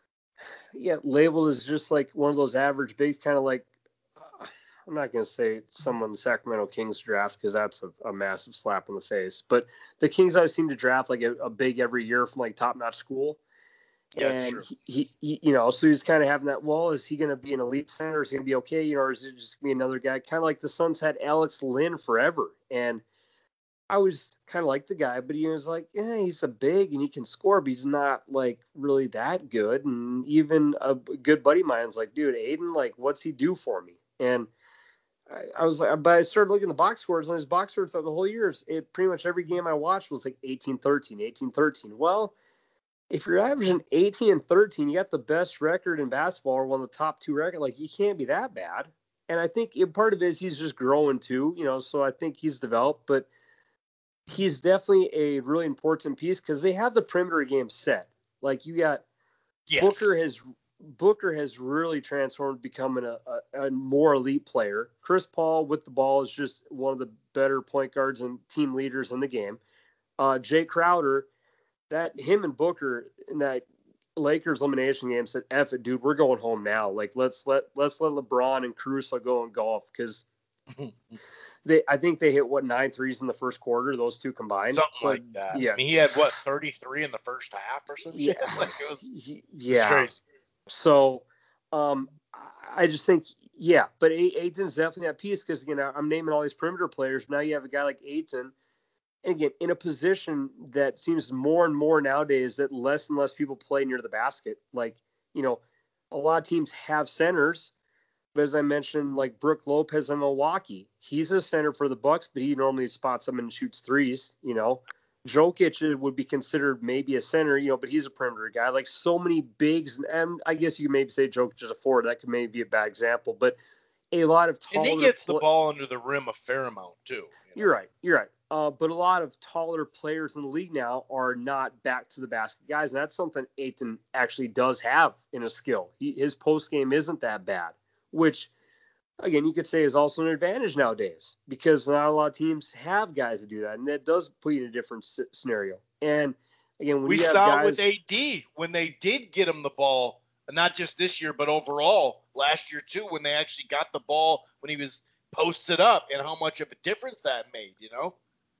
yeah, labeled as just like one of those average bigs, kind of like, uh, I'm not going to say someone the Sacramento Kings draft because that's a, a massive slap in the face. But the Kings always seem to draft like a, a big every year from like top-notch school. Yeah, and he, he, he, you know, so he's kind of having that, well, is he going to be an elite center? Is he going to be okay? You know, or is it just going to be another guy? Kind of like the Suns had Alex Lynn forever. And I was kind of like the guy, but he was like, yeah, he's a big and he can score, but he's not like really that good. And even a good buddy of mine's like, dude, Ayton, like, what's he do for me? And I, I was like, but I started looking at the box scores, and his box scores throughout the whole year, it pretty much every game I watched was like eighteen thirteen, eighteen thirteen. Well, if you're averaging eighteen and thirteen, you got the best record in basketball, or one of the top two records. Like, you can't be that bad. And I think part of it is he's just growing too, you know, so I think he's developed, but he's definitely a really important piece because they have the perimeter game set. Like, you got yes. Booker has Booker has really transformed, becoming a, a, a more elite player. Chris Paul with the ball is just one of the better point guards and team leaders in the game. Uh, Jay Crowder, that him and Booker in that Lakers elimination game said, F it, dude, we're going home now. Like, let's let let's let LeBron and Caruso go and golf, because they I think they hit what nine threes in the first quarter, those two combined. Something so, like that. Yeah. I mean, he had what thirty-three in the first half or something. Yeah. Like, it was yeah. crazy. So um, I just think, yeah, but Ayton's definitely that piece because, again, I'm naming all these perimeter players. Now you have a guy like Ayton, and again, in a position that seems more and more nowadays that less and less people play near the basket. Like, you know, a lot of teams have centers, but as I mentioned, like Brook Lopez in Milwaukee, he's a center for the Bucks, but he normally spots them and shoots threes, you know. Jokic would be considered maybe a center, you know, but he's a perimeter guy. Like, so many bigs, and, and I guess you could maybe say Jokic is a forward. That could maybe be a bad example, but a lot of taller. And he gets the pl- ball under the rim a fair amount too. You know? You're right. You're right. Uh, but a lot of taller players in the league now are not back to the basket guys, and that's something Ayton actually does have in a skill. He, his post game isn't that bad, which, again, you could say is also an advantage nowadays because not a lot of teams have guys that do that, and that does put you in a different scenario. And again, when we you have saw guys, it with A D when they did get him the ball And not just this year, but overall last year too, when they actually got the ball when he was posted up, and how much of a difference that made, you know?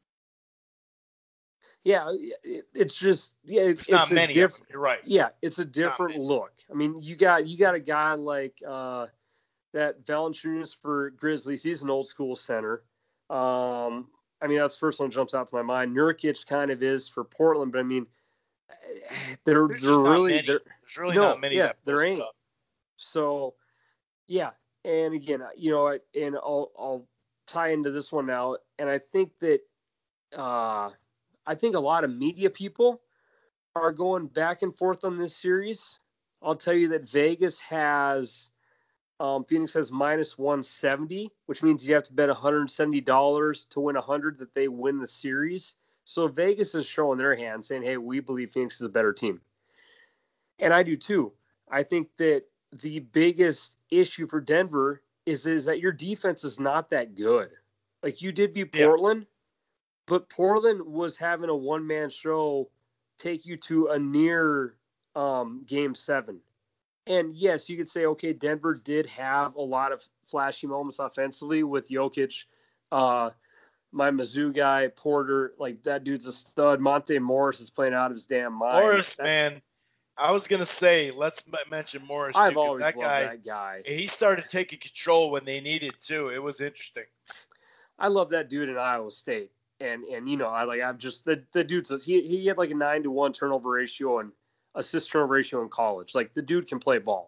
Yeah, it, it's just yeah, It's it's not a many diff- of them. You're right. Yeah, it's a Not different many. look. I mean, you got you got a guy like uh, that Valanciunas for Grizzlies. He's an old school center. Um, I mean, that's the first one that jumps out to my mind. Nurkic kind of is for Portland, but I mean, they're There's they're just not really many. they're There's really no, not many yeah, that there post ain't. up. So yeah, and again, you know, I- and I'll I'll tie into this one now, and I think that uh, I think a lot of media people are going back and forth on this series. I'll tell you that Vegas has um, Phoenix has minus one seventy, which means you have to bet one hundred seventy dollars to win one hundred that they win the series. So Vegas is showing their hand, saying, "Hey, we believe Phoenix is a better team," and I do too. I think that the biggest issue for Denver is is that your defense is not that good. Like you did beat Yeah. Portland, but Portland was having a one man show take you to a near um, game seven. And yes, you could say, okay, Denver did have a lot of flashy moments offensively with Jokic, uh, my Mizzou guy, Porter, like that dude's a stud. Monte Morris is playing out of his damn mind. Morris, That, man. I was gonna say, let's m- mention Morris I've too, 'cause always that loved guy, that guy. he started taking control when they needed to. It was interesting. I love that dude in Iowa State. And and you know, I like I'm just the the dude's he he had like a nine to one turnover ratio and assist turnover ratio in college. Like the dude can play ball.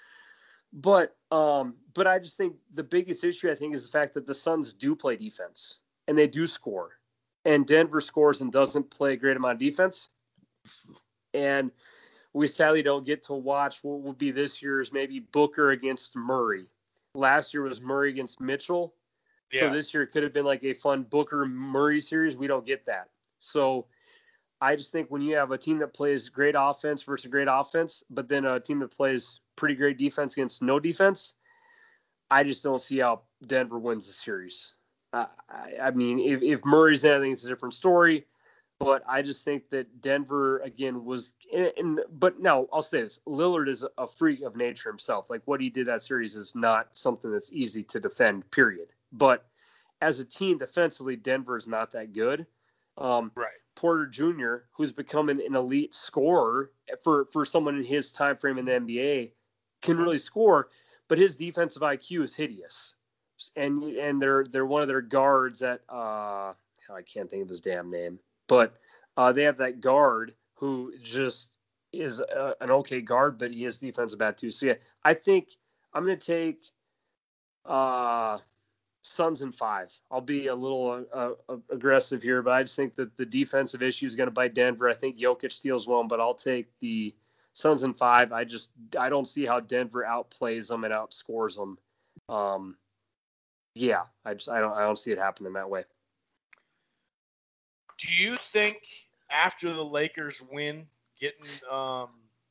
But um but I just think the biggest issue I think is the fact that the Suns do play defense and they do score. And Denver scores and doesn't play a great amount of defense. And we sadly don't get to watch what will be this year's maybe Booker against Murray. Last year was Murray against Mitchell. Yeah. So this year it could have been like a fun Booker Murray series. We don't get that. So I just think when you have a team that plays great offense versus a great offense, but then a team that plays pretty great defense against no defense, I just don't see how Denver wins the series. Uh, I, I mean, if, if Murray's in, I think it's a different story. But I just think that Denver, again, was in, in – but now I'll say this. Lillard is a freak of nature himself. Like what he did that series is not something that's easy to defend, period. But as a team defensively, Denver is not that good. Um, Right. Porter Junior, who's becoming an elite scorer for, for someone in his time frame in the N B A, can really score, but his defensive I Q is hideous. And and they're they're one of their guards that uh, I can't think of his damn name, but uh, they have that guard who just is a, an okay guard, but he is defensive bad too. So yeah, I think I'm gonna take uh, Suns in five. I'll be a little uh, uh, aggressive here, but I just think that the defensive issue is going to bite Denver. I think Jokic steals one, but I'll take the Suns in five. I just I don't see how Denver outplays them and outscores them. Um, yeah, I just I don't I don't see it happening that way. Do you think after the Lakers win, getting um,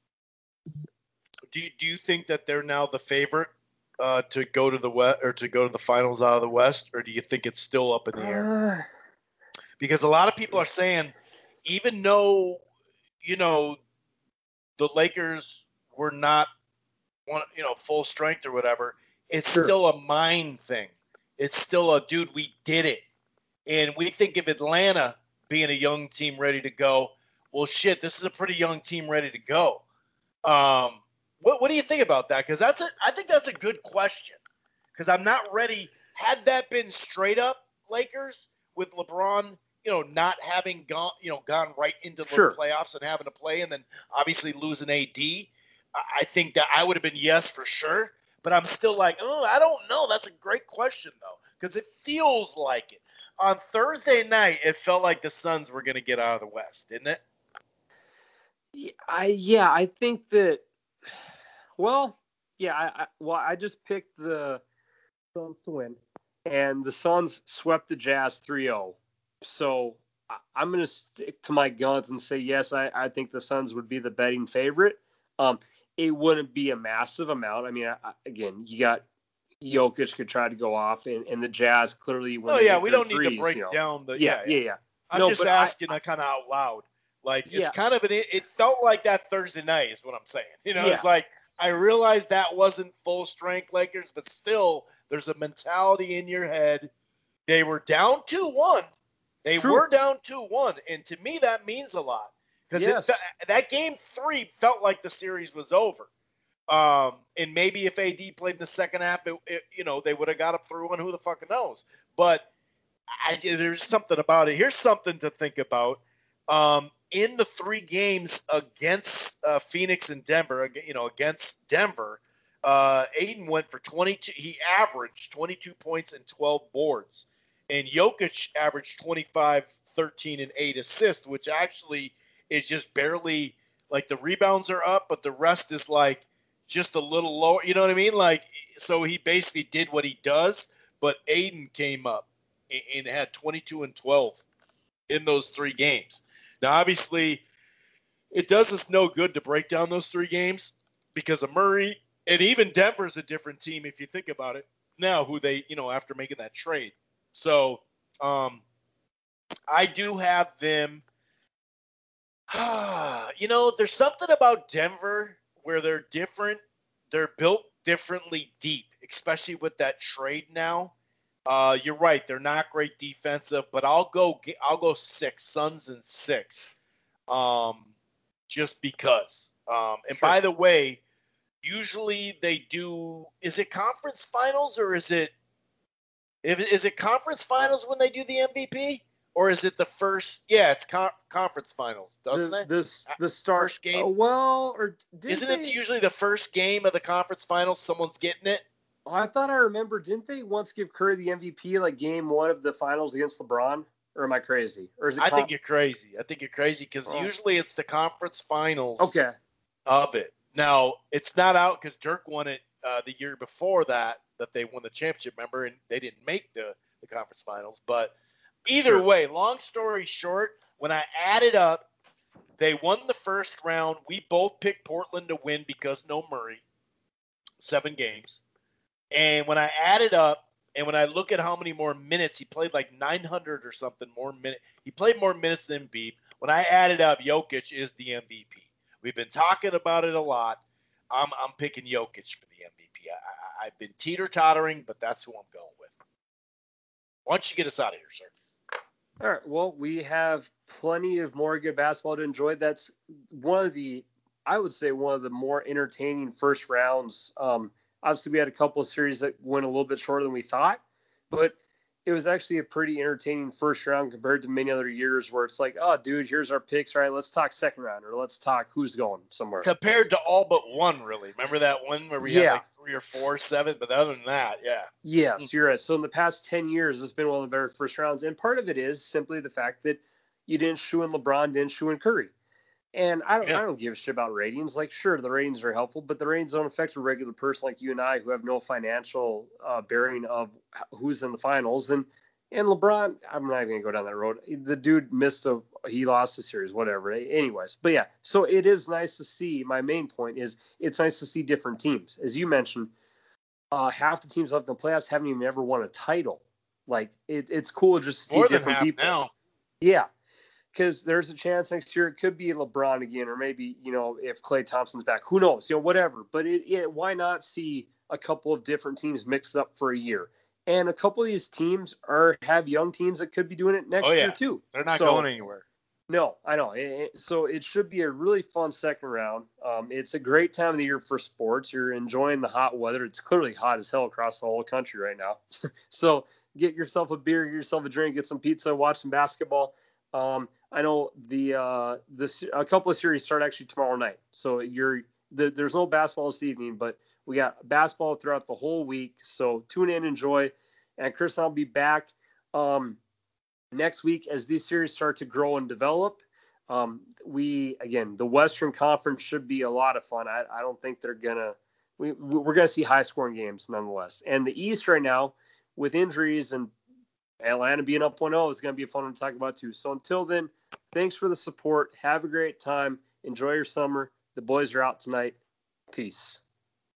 do you, do you think that they're now the favorite uh, to go to the west or to go to the finals out of the West, or do you think it's still up in the air? Uh, Because a lot of people are saying, even though you know the Lakers were not one, you know, full strength or whatever, it's Sure. still a mind thing. It's still a dude, we did it. And we think of Atlanta being a young team ready to go. Well, shit, this is a pretty young team ready to go. Um, what what do you think about that? Because that's a, I think that's a good question. Because I'm not ready. Had that been straight up Lakers with LeBron, you know, not having gone, you know, gone right into the Sure. playoffs and having to play, and then obviously losing A D, I I think that I would have been yes for sure. But I'm still like, oh, I don't know. That's a great question though, because it feels like it. On Thursday night, it felt like the Suns were going to get out of the West, didn't it? Yeah, I yeah, I think that. Well, yeah, I, I well, I just picked the Suns to win, and the Suns swept the Jazz three oh. So I, I'm going to stick to my guns and say yes. I, I think the Suns would be the betting favorite. Um, it wouldn't be a massive amount. I mean, I, again, you got Jokic could try to go off, and, and the Jazz clearly. When Oh they yeah, hit we their don't need threes, to break you know, down the yeah, yeah. yeah, yeah. I'm No, just but asking I, kind of out loud. Like Yeah. it's kind of an it felt like that Thursday night is what I'm saying. You know, Yeah. it's like I realize that wasn't full strength Lakers, but still, there's a mentality in your head. They were down two one. They True. were down two one, and to me that means a lot because Yes. that game three felt like the series was over. Um, and maybe if A D played in the second half, it, it, you know, they would have got up through one. Who the fuck knows? But I, there's something about it. Here's something to think about. Um, in the three games against uh, Phoenix and Denver, you know, against Denver, uh, Ayton went for twenty-two. He averaged twenty-two points and twelve boards. And Jokic averaged twenty-five, thirteen, and eight assists, which actually is just barely like the rebounds are up, but the rest is like just a little lower. You know what I mean? Like, so he basically did what he does, but Ayton came up and, and had twenty-two and twelve in those three games. Now, obviously, it does us no good to break down those three games because of Murray, and even Denver's a different team if you think about it now, who they, you know, after making that trade. So, um, I do have them. You know, there's something about Denver where they're different. They're built differently deep, especially with that trade now. Uh, you're right. They're not great defensive, but I'll go. I'll go six Suns and six, um, just because. Um, and Sure. by the way, usually they do. Is it conference finals or is it? If, is it conference finals when they do the M V P, or is it the first? Yeah, it's con- conference finals, doesn't the, it? This the start First game. Oh, well, or didn't Isn't they, it usually the first game of the conference finals? Someone's getting it. Oh, I thought I remember. Didn't they once give Curry the M V P like game one of the finals against LeBron? Or am I crazy? Or is it? I Con- think you're crazy. I think you're crazy because Oh. usually it's the conference finals Okay. of it. Now it's not out because Dirk won it uh, the year before that that they won the championship. Remember, and they didn't make the, the conference finals. But either Sure. way, long story short, when I added up, they won the first round. We both picked Portland to win because no Murray. Seven games. And when I added up, and when I look at how many more minutes, he played like nine hundred or something more minutes. He played more minutes than Embiid. When I added up, Jokic is the M V P. We've been talking about it a lot. I'm I'm picking Jokic for the M V P. I, I, I've been teeter-tottering, but that's who I'm going with. Why don't you get us out of here, sir? All right. Well, we have plenty of more good basketball to enjoy. That's one of the, I would say, one of the more entertaining first rounds. Um, obviously, we had a couple of series that went a little bit shorter than we thought, but it was actually a pretty entertaining first round compared to many other years where it's like, oh, dude, here's our picks. All right, let's talk second round, or let's talk who's going somewhere. Compared to all but one, really. Remember that one where we Yeah. had like three or four, seven? But other than that, yeah. Yes, you're right. So in the past ten years, it's been one of the better first rounds. And part of it is simply the fact that you didn't shoe in LeBron, didn't shoe in Curry. And I don't, Yeah. I don't give a shit about ratings. Like, sure, the ratings are helpful, but the ratings don't affect a regular person like you and I who have no financial uh, bearing of who's in the finals. And and LeBron, I'm not even going to go down that road. The dude missed a, he lost a series, whatever. Anyways, but yeah, so it is nice to see. My main point is it's nice to see different teams. As you mentioned, uh, half the teams left in the playoffs haven't even ever won a title. Like, it, it's cool just to see More than different half people. now. Yeah. Because there's a chance next year it could be LeBron again, or maybe, you know, if Klay Thompson's back, who knows, you know, whatever. But it, it, why not see a couple of different teams mixed up for a year? And a couple of these teams are have young teams that could be doing it next Oh, yeah. year too. They're not So- going anywhere. No, I know. It, it- so it should be a really fun second round. Um, it's a great time of the year for sports. You're enjoying the hot weather. It's clearly hot as hell across the whole country right now. So get yourself a beer, get yourself a drink, get some pizza, watch some basketball. Um, I know the uh, the a couple of series start actually tomorrow night. So you're the, there's no basketball this evening, but we got basketball throughout the whole week. So tune in, enjoy. And Chris and I'll be back um, next week as these series start to grow and develop. Um, we again, the Western Conference should be a lot of fun. I, I don't think they're gonna. We we're gonna see high scoring games nonetheless. And the East right now, with injuries and Atlanta being up one oh, is going to be a fun one to talk about too. So until then, thanks for the support. Have a great time. Enjoy your summer. The boys are out tonight. Peace.